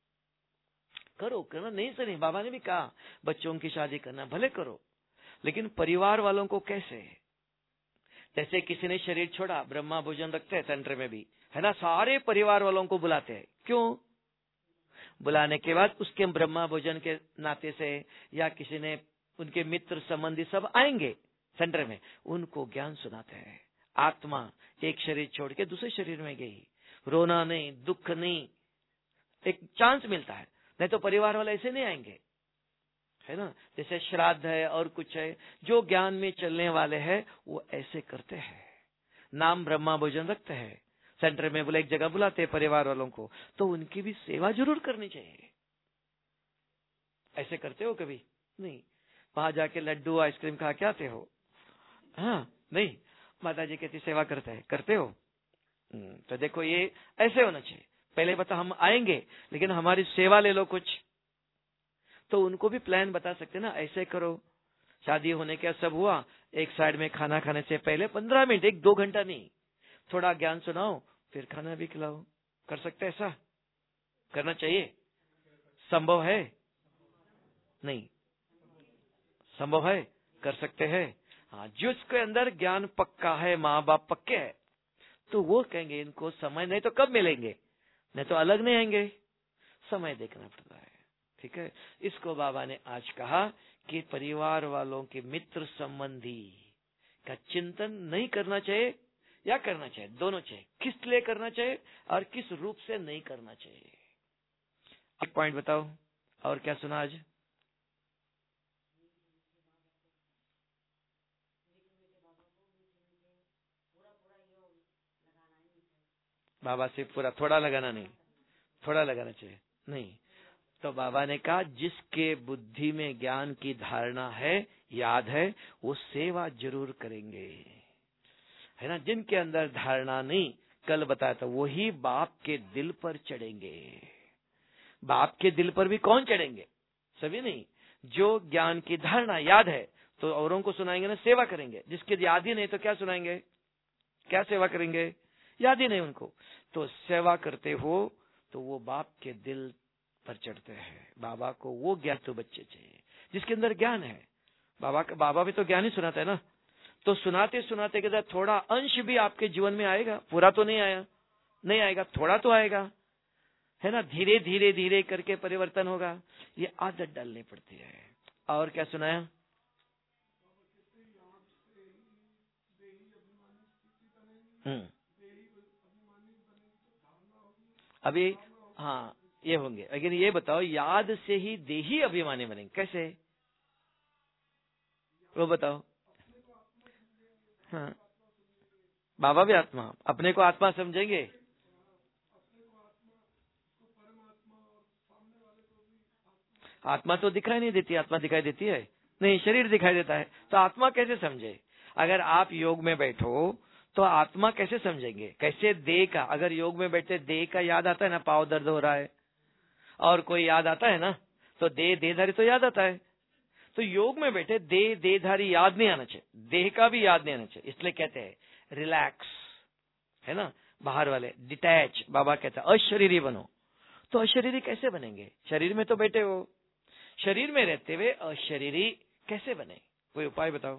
करो, करना नहीं से नहीं। बाबा ने भी कहा बच्चों की शादी करना भले करो, लेकिन परिवार वालों को कैसे? जैसे किसी ने शरीर छोड़ा, ब्रह्मा भोजन रखते हैं सेंटर में भी, है ना, सारे परिवार वालों को बुलाते हैं। क्यों? बुलाने के बाद उसके ब्रह्मा भोजन के नाते से या किसी ने, उनके मित्र संबंधी सब आएंगे सेंटर में, उनको ज्ञान सुनाते हैं। आत्मा एक शरीर छोड़ के दूसरे शरीर में गई, रोना नहीं, दुख नहीं, एक चांस मिलता है। नहीं तो परिवार वाले ऐसे नहीं आएंगे, है ना। जैसे श्राद्ध है और कुछ है, जो ज्ञान में चलने वाले हैं वो ऐसे करते हैं। नाम ब्रह्मा भोजन रखते हैं, सेंटर में बोले एक जगह बुलाते हैं परिवार वालों को, तो उनकी भी सेवा जरूर करनी चाहिए। ऐसे करते हो कभी? नहीं। वहां जाके लड्डू आइसक्रीम खा के आते हो? हाँ, नहीं। माता जी कहती सेवा करते हैं, करते हो? तो देखो ये ऐसे होना चाहिए। पहले बता हम आएंगे, लेकिन हमारी सेवा ले लो कुछ। तो उनको भी प्लान बता सकते ना, ऐसे करो। शादी होने के सब हुआ, एक साइड में खाना खाने से पहले पंद्रह मिनट, एक दो घंटा नहीं, थोड़ा ज्ञान सुनाओ, फिर खाना भी खिलाओ। कर सकते ऐसा? करना चाहिए? संभव है? नहीं संभव है, कर सकते हैं। हाँ, जिसके अंदर ज्ञान पक्का है, माँ बाप पक्के है, तो वो कहेंगे इनको समय नहीं तो कब मिलेंगे, नहीं तो अलग नहीं आएंगे, समय देखना पड़ता है। ठीक है, इसको बाबा ने आज कहा कि परिवार वालों के मित्र संबंधी का चिंतन नहीं करना चाहिए या करना चाहिए, दोनों चाहिए। किस लिए करना चाहिए और किस रूप से नहीं करना चाहिए। एक पॉइंट बताओ, और क्या सुना आज? बाबा से पूरा थोड़ा लगाना नहीं, थोड़ा लगाना चाहिए नहीं। तो बाबा ने कहा जिसके बुद्धि में ज्ञान की धारणा है, याद है, वो सेवा जरूर करेंगे, है ना। जिनके अंदर धारणा नहीं, कल बताया था, वही बाप के दिल पर चढ़ेंगे। बाप के दिल पर भी कौन चढ़ेंगे? सभी नहीं। जो ज्ञान की धारणा याद है तो औरों को सुनाएंगे ना, सेवा करेंगे। जिसके याद ही नहीं तो क्या सुनाएंगे, क्या सेवा करेंगे? याद ही नहीं उनको। तो सेवा करते हो तो वो बाप के दिल पर चढ़ते हैं। बाबा को वो ज्ञान तो बच्चे चाहिए जिसके अंदर ज्ञान है। बाबा का बाबा भी तो ज्ञान ही सुनाता है ना, तो सुनाते सुनाते के साथ थोड़ा अंश भी आपके जीवन में आएगा। पूरा तो नहीं आया, नहीं आएगा, थोड़ा तो आएगा, है ना। धीरे धीरे धीरे करके परिवर्तन होगा। ये आदत डालनी पड़ती है। और क्या सुनाया? हम्म अभी हाँ ये होंगे, लेकिन ये बताओ, याद से ही देही अभिमानी बनेंगे कैसे? वो बताओ। हाँ, बाबा भी आत्मा, अपने को आत्मा समझेंगे। आत्मा तो दिखाई नहीं देती। आत्मा दिखाई देती है? नहीं, शरीर दिखाई देता है। तो आत्मा कैसे समझे? अगर आप योग में बैठो तो आत्मा कैसे समझेंगे? कैसे देह का, अगर योग में बैठे देह का याद आता है ना, पाँव दर्द हो रहा है और कोई याद आता है ना, तो देह देहधारी तो याद आता है। तो योग में बैठे देह देहधारी याद नहीं आना चाहिए, देह का भी याद नहीं आना चाहिए। इसलिए कहते हैं रिलैक्स, है ना, बाहर वाले डिटैच। बाबा कहता है अशरीरी बनो। तो अशरीरी कैसे बनेंगे? शरीर में तो बैठे हो, शरीर में रहते हुए अशरीरी कैसे बने? कोई उपाय बताओ।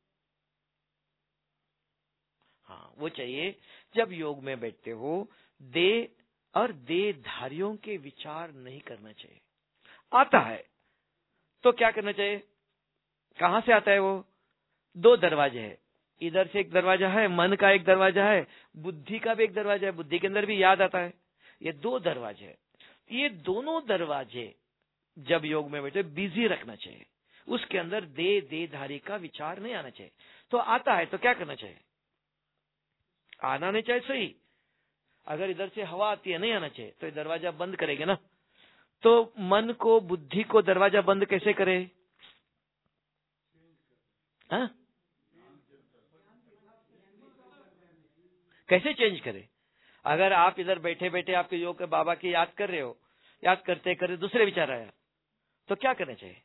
हाँ, वो चाहिए। जब योग में बैठते हो, देह और देहधारियों के विचार नहीं करना चाहिए। आता है तो क्या करना चाहिए? कहां से आता है वो? दो दरवाजे हैं। इधर से एक दरवाजा है, मन का एक दरवाजा है, बुद्धि का भी एक दरवाजा है, बुद्धि के अंदर भी याद आता है। ये दो दरवाजे हैं। ये दोनों दरवाजे जब योग में बैठे बिजी रखना चाहिए। उसके अंदर दे देहधारी का विचार नहीं आना चाहिए। तो आता है तो क्या करना चाहिए? आना नहीं चाहिए, सही। अगर इधर से हवा आती है, नहीं आना चाहिए, तो ये दरवाजा बंद करेंगे ना। तो मन को, बुद्धि को दरवाजा बंद कैसे करे? हाँ? कैसे चेंज करे? अगर आप इधर बैठे बैठे आपके योग के बाबा की याद कर रहे हो, याद करते करते दूसरे विचार आया, तो क्या करना चाहिए?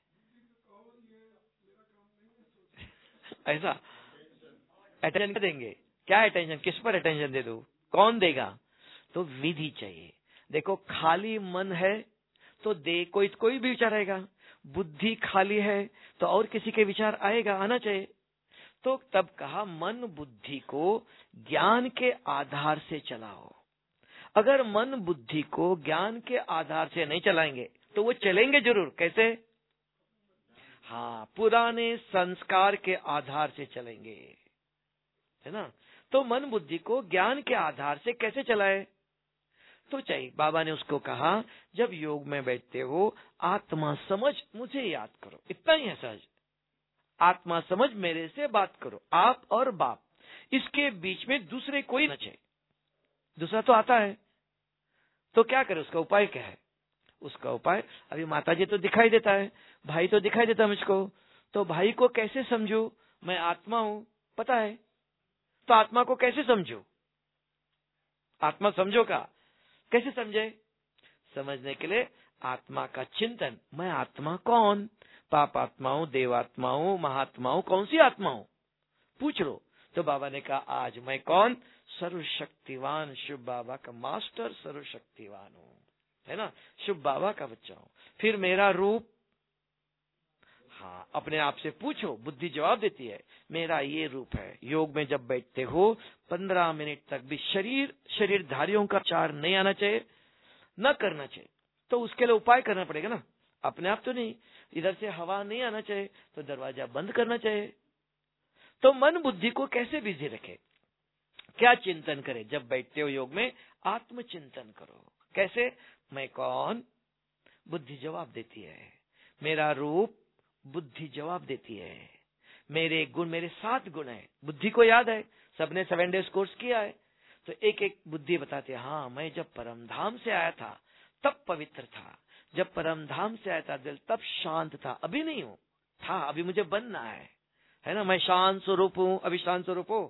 ऐसा अटेंशन देंगे? क्या अटेंशन? किस पर अटेंशन दे दो? कौन देगा? तो विधि चाहिए। देखो, खाली मन है तो दे कोई कोई भी विचार आएगा। बुद्धि खाली है तो और किसी के विचार आएगा, आना चाहिए। तो तब कहा मन बुद्धि को ज्ञान के आधार से चलाओ। अगर मन बुद्धि को ज्ञान के आधार से नहीं चलाएंगे तो वो चलेंगे जरूर। कैसे? हाँ, पुराने संस्कार के आधार से चलेंगे, है ना। तो मन बुद्धि को ज्ञान के आधार से कैसे चलाए? तो चाहिए, बाबा ने उसको कहा जब योग में बैठते हो, आत्मा समझ मुझे याद करो। इतना ही है सहज। आत्मा समझ मेरे से बात करो, आप और बाप, इसके बीच में दूसरे कोई न चाहिए। दूसरा तो आता है, तो क्या करे? उसका उपाय क्या है? उसका उपाय, अभी माताजी तो दिखाई देता है, भाई तो दिखाई देता है मुझको, तो भाई को कैसे समझू? मैं आत्मा हूं, पता है। तो आत्मा को कैसे समझो? आत्मा समझो का कैसे समझे? समझने के लिए आत्मा का चिंतन। मैं आत्मा कौन? पाप आत्मा हूं, देवात्मा हूं, महात्मा हूं, कौन सी आत्मा हूं? पूछ लो। तो बाबा ने कहा आज मैं कौन? सर्वशक्तिवान शिव बाबा का मास्टर सर्वशक्तिवान हूं, है ना, शिव बाबा का बच्चा हूं। फिर मेरा रूप, हाँ, अपने आप से पूछो, बुद्धि जवाब देती है मेरा ये रूप है। योग में जब बैठते हो पंद्रह मिनट तक भी शरीर शरीरधारियों का विचार नहीं आना चाहिए, न करना चाहिए। तो उसके लिए उपाय करना पड़ेगा ना, अपने आप तो नहीं। इधर से हवा नहीं आना चाहिए तो दरवाजा बंद करना चाहिए। तो मन बुद्धि को कैसे बिजी रखे? क्या चिंतन करे? जब बैठते हो योग में आत्मचिंतन करो। कैसे? मैं कौन? बुद्धि जवाब देती है। मेरा रूप, बुद्धि जवाब देती है। मेरे गुण, मेरे सात गुण है, बुद्धि को याद है, सबने सेवन डेज कोर्स किया है। तो एक एक बुद्धि बताते हैं, हाँ मैं जब परमधाम से आया था तब पवित्र था, जब परमधाम से आया था दिल तब शांत था, अभी नहीं हूँ, था, अभी मुझे बनना है, है ना। मैं शांत स्वरूप हूँ, अभी शांत स्वरूप हो।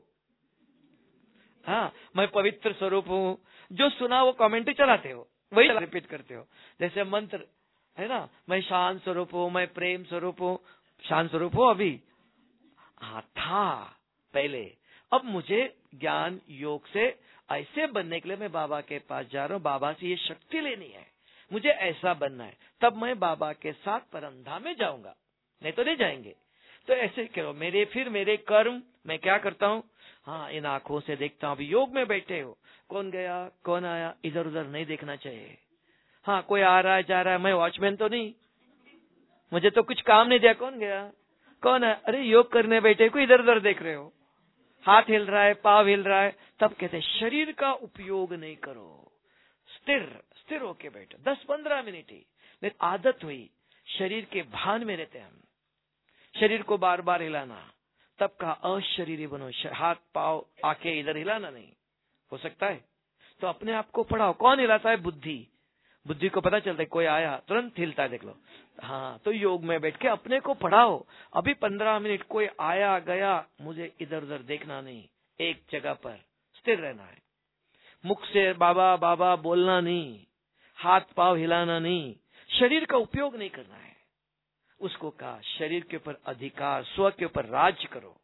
हाँ, मैं पवित्र स्वरूप हूँ। जो सुना वो कमेंट्री चलाते हो, वही रिपीट करते हो, जैसे मंत्र, है ना। मैं शांत स्वरूप हूँ, मैं प्रेम स्वरूप हूँ। शांत स्वरूप हो अभी? हाँ, था पहले। अब मुझे ज्ञान योग से ऐसे बनने के लिए मैं बाबा के पास जा रहा हूँ, बाबा से ये शक्ति लेनी है, मुझे ऐसा बनना है, तब मैं बाबा के साथ परमधाम में जाऊंगा, नहीं तो नहीं जाएंगे। तो ऐसे करो। मेरे फिर मेरे कर्म, मैं क्या करता हूँ, हाँ इन आंखों से देखता हूँ। अभी योग में बैठे हो, कौन गया कौन आया इधर उधर नहीं देखना चाहिए। हाँ कोई आ रहा है जा रहा है, मैं वॉचमैन तो नहीं, मुझे तो कुछ काम नहीं दिया, कौन गया कौन है, अरे योग करने बैठे को इधर उधर देख रहे हो, हाथ हिल रहा है पाव हिल रहा है। तब कहते हैं शरीर का उपयोग नहीं करो, स्थिर स्थिर होके बैठो दस पंद्रह मिनट ही। नहीं आदत हुई, शरीर के भान में रहते हम, शरीर को बार बार हिलाना, तब का अशरीरी बनो, हाथ पाव आंखें इधर हिलाना नहीं हो सकता है। तो अपने आप को पढ़ाओ। कौन हिलाता है, बुद्धि, बुद्धि को पता चलता है कोई आया तुरंत हिलता है, देख लो। हाँ तो योग में बैठ के अपने को पढ़ाओ, अभी पंद्रह मिनट कोई आया गया, मुझे इधर उधर देखना नहीं, एक जगह पर स्थिर रहना है। मुख से बाबा बाबा बोलना नहीं, हाथ पाव हिलाना नहीं, शरीर का उपयोग नहीं करना है। उसको कहा शरीर के ऊपर अधिकार, स्व के ऊपर राज करो,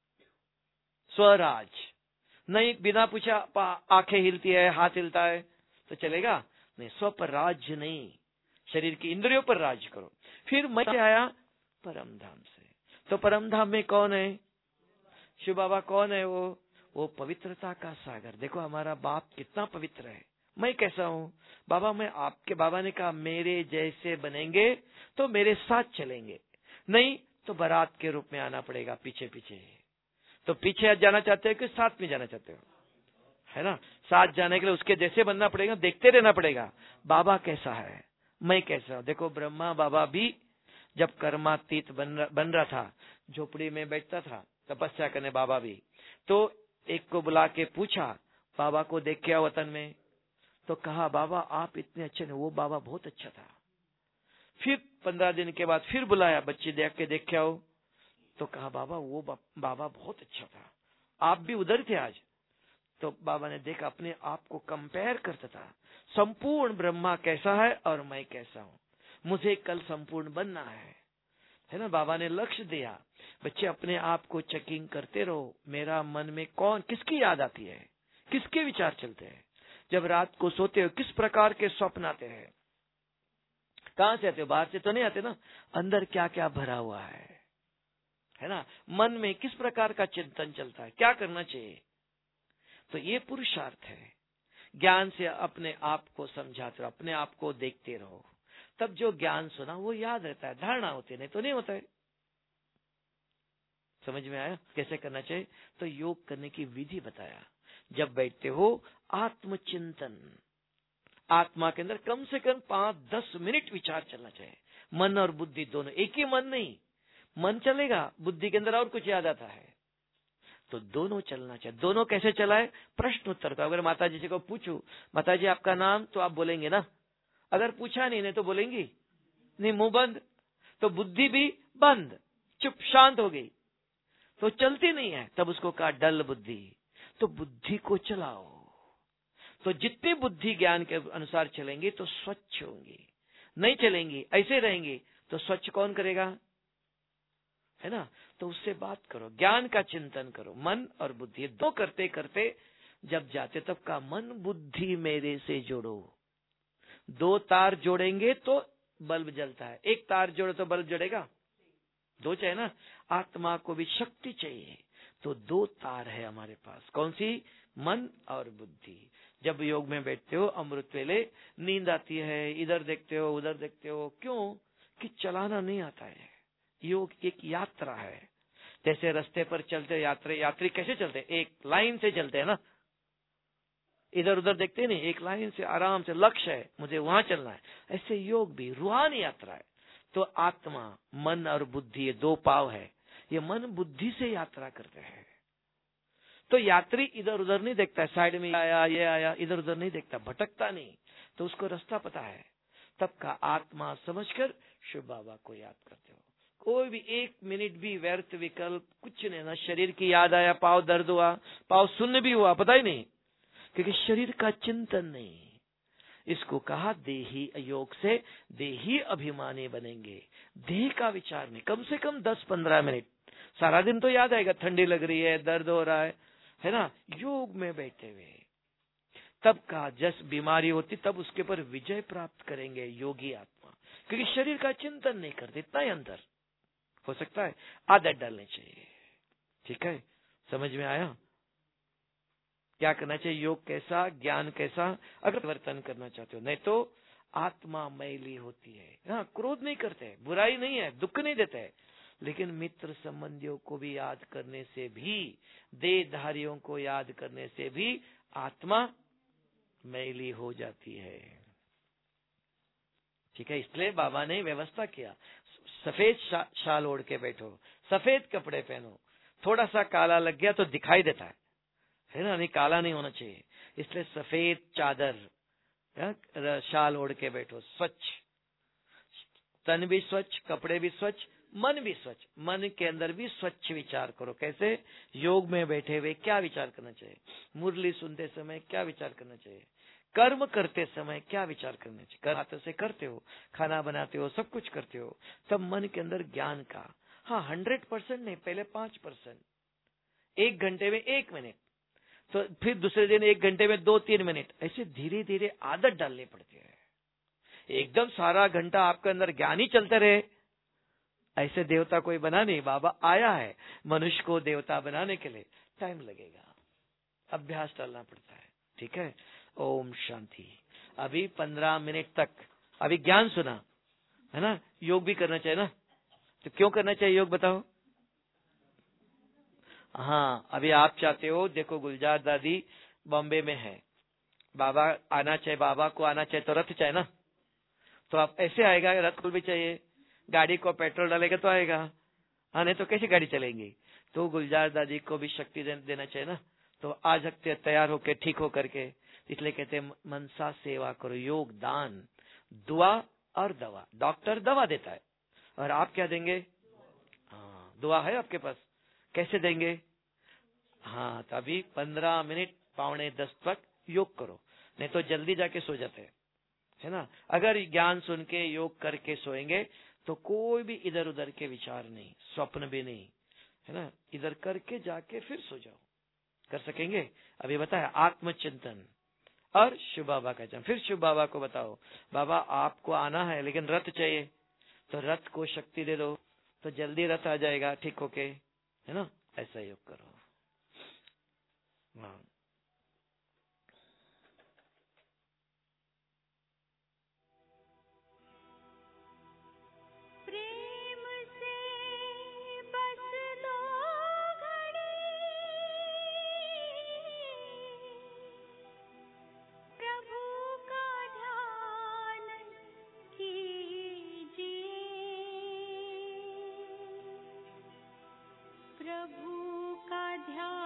स्वराज नहीं। बिना पूछा आंखें हिलती है हाथ हिलता है तो चलेगा नहीं, स्व पर राज नहीं, शरीर की इंद्रियों पर राज करो। फिर मैं आया परमधाम से, तो परमधाम में कौन है, शिव बाबा कौन है, वो वो पवित्रता का सागर। देखो हमारा बाप कितना पवित्र है, मैं कैसा हूँ बाबा, मैं आपके, बाबा ने कहा मेरे जैसे बनेंगे तो मेरे साथ चलेंगे, नहीं तो बारात के रूप में आना पड़ेगा पीछे पीछे। तो पीछे जाना चाहते हो कि साथ में जाना चाहते हो, है ना, साथ जाने के लिए उसके जैसे बनना पड़ेगा, देखते रहना पड़ेगा बाबा कैसा है मैं कैसा हूं। देखो ब्रह्मा बाबा भी जब कर्मातीत बन रहा, बन रहा था, झोपड़ी में बैठता था तपस्या करने, बाबा भी, तो एक को बुला के पूछा बाबा को देख के आओ वतन में, तो कहा बाबा आप इतने अच्छे नहीं, वो बाबा बहुत अच्छा था। फिर पंद्रह दिन के बाद फिर बुलाया, बच्चे देख के देख के आओ, तो कहा बाबा वो बा, बाबा बहुत अच्छा था, आप भी उधर थे आज। तो बाबा ने देखा, अपने आप को कंपेयर करता था, संपूर्ण ब्रह्मा कैसा है और मैं कैसा हूँ, मुझे कल संपूर्ण बनना है, है ना। बाबा ने लक्ष्य दिया, बच्चे अपने आप को चेकिंग करते रहो, मेरा मन में कौन किसकी याद आती है, किसके विचार चलते हैं, जब रात को सोते हो किस प्रकार के स्वप्न आते हैं, कहां से आते हो, बाहर से तो नहीं आते ना, अंदर क्या क्या भरा हुआ है, है ना, मन में किस प्रकार का चिंतन चलता है, क्या करना चाहिए। तो ये पुरुषार्थ है, ज्ञान से अपने आप को समझाते रहो, अपने आप को देखते रहो, तब जो ज्ञान सुना वो याद रहता है, धारणा होती है, नहीं तो नहीं होता है। समझ में आया कैसे करना चाहिए। तो योग करने की विधि बताया, जब बैठते हो आत्मचिंतन, आत्मा के अंदर कम से कम पांच दस मिनट विचार चलना चाहिए, मन और बुद्धि दोनों, एक ही मन नहीं, मन चलेगा बुद्धि के अंदर और कुछ याद आता है, तो दोनों चलना चाहिए। दोनों कैसे चलाए, प्रश्न उत्तर का। अगर माता जी को पूछू माता जी आपका नाम, तो आप बोलेंगे ना, अगर पूछा नहीं नहीं तो बोलेंगी नहीं, मुंह बंद, तो बुद्धि भी बंद, चुप शांत हो गई, तो चलती नहीं है। तब उसको कहा डल बुद्धि, तो बुद्धि को चलाओ। तो जितनी बुद्धि ज्ञान के अनुसार चलेंगी तो स्वच्छ होंगी, नहीं चलेंगी ऐसे रहेंगी तो स्वच्छ कौन करेगा, है ना। तो उससे बात करो, ज्ञान का चिंतन करो, मन और बुद्धि दो करते करते जब जाते, तब का मन बुद्धि मेरे से जोड़ो। दो तार जोड़ेंगे तो बल्ब जलता है, एक तार जोड़ो तो बल्ब जलेगा, दो चाहिए ना। आत्मा को भी शक्ति चाहिए, तो दो तार है हमारे पास, कौन सी, मन और बुद्धि। जब योग में बैठते हो अमृत वेले, नींद आती है, इधर देखते हो उधर देखते हो, क्यों कि चलाना नहीं आता है। योग एक यात्रा है, जैसे रास्ते पर चलते यात्री यात्री कैसे चलते, एक लाइन से चलते हैं ना, इधर उधर देखते नहीं, एक लाइन से आराम से, लक्ष्य है मुझे वहां चलना है। ऐसे योग भी रूहानी यात्रा है। तो आत्मा, मन और बुद्धि, ये दो पाव है, ये मन बुद्धि से यात्रा करते हैं। तो यात्री इधर उधर नहीं देखता है, साइड में आया ये आया, इधर उधर नहीं देखता, भटकता नहीं, तो उसको रास्ता पता है। तब का आत्मा समझकर शिव बाबा को याद करते हो। कोई भी एक मिनट भी व्यर्थ विकल्प कुछ नहीं ना, शरीर की याद आया, पाव दर्द हुआ, पाव सुन्न भी हुआ, पता ही नहीं, क्योंकि शरीर का चिंतन नहीं। इसको कहा देही योग से देही अभिमानी बनेंगे, देह का विचार नहीं, कम से कम दस पंद्रह मिनट। सारा दिन तो याद आएगा, ठंडी लग रही है, दर्द हो रहा है है ना, योग में बैठे हुए तब का जस बीमारी होती तब उसके पर विजय प्राप्त करेंगे योगी आत्मा, क्योंकि शरीर का चिंतन नहीं करते, इतना ही अंदर हो सकता है। आदत डालनी चाहिए। ठीक है, समझ में आया? क्या करना चाहिए? योग कैसा, ज्ञान कैसा, अगर परिवर्तन करना चाहते हो। नहीं तो आत्मा मैली होती है। हाँ, क्रोध नहीं करते, बुराई नहीं है, दुख नहीं देते है, लेकिन मित्र संबंधियों को भी याद करने से भी, देहधारियों को याद करने से भी आत्मा मैली हो जाती है। ठीक है, इसलिए बाबा ने व्यवस्था किया, सफेद शा, शाल ओढ़ के बैठो, सफेद कपड़े पहनो। थोड़ा सा काला लग गया तो दिखाई देता है, है ना, नहीं काला नहीं होना चाहिए, इसलिए सफेद चादर, शाल ओढ़ के बैठो, स्वच्छ, तन भी स्वच्छ, कपड़े भी स्वच्छ, मन भी स्वच्छ। मन के अंदर भी स्वच्छ विचार करो। कैसे? योग में बैठे हुए क्या विचार करना चाहिए, मुरली सुनते समय क्या विचार करना चाहिए, कर्म करते समय क्या विचार करना चाहिए। कर्म हाथों से करते हो, खाना बनाते हो, सब कुछ करते हो, तब मन के अंदर ज्ञान का, हाँ हंड्रेड परसेंट नहीं, पहले पांच परसेंट, एक घंटे में एक मिनट, तो फिर दूसरे दिन एक घंटे में दो तीन मिनट, ऐसे धीरे धीरे आदत डालनी पड़ती है। एकदम सारा घंटा आपके अंदर ज्ञान ही चलते रहे, ऐसे देवता कोई बना नहीं। बाबा आया है मनुष्य को देवता बनाने के लिए, टाइम लगेगा, अभ्यास डालना पड़ता है। ठीक है, ओम शांति। अभी पंद्रह मिनट तक अभी ज्ञान सुना है ना, योग भी करना चाहिए ना, तो क्यों करना चाहिए योग बताओ? हाँ, अभी आप चाहते हो, देखो गुलजार दादी बॉम्बे में है, बाबा आना चाहिए, बाबा को आना चाहिए तो रथ चाहिए ना, तो आप ऐसे आएगा, रथ को भी चाहिए, गाड़ी को पेट्रोल डालेगा तो आएगा, हाँ नहीं तो कैसे गाड़ी चलेंगी? तो गुलजार दादी को भी शक्ति दे, देना चाहिए ना, तो आ सकते तैयार होके, ठीक हो करके। इसलिए कहते हैं मनसा सेवा करो, योग दान, दुआ और दवा। डॉक्टर दवा देता है और आप क्या देंगे? हाँ, दुआ है आपके पास, कैसे देंगे? हाँ, तो अभी पंद्रह मिनट पौने दस तक योग करो, नहीं तो जल्दी जाके सो जाते हैं, है ना। अगर ज्ञान सुन के योग करके सोएंगे तो कोई भी इधर उधर के विचार नहीं, स्वप्न भी नहीं, है ना। इधर करके जाके फिर सो जाओ, कर सकेंगे? अभी बताया आत्मचिंतन और शिव बाबा का जन्म। फिर शिव बाबा को बताओ, बाबा आपको आना है लेकिन रथ चाहिए, तो रथ को शक्ति दे दो, तो जल्दी रथ आ जाएगा ठीक होके, है ना। ऐसा योग करो। हाँ, प्रभु का ध्यान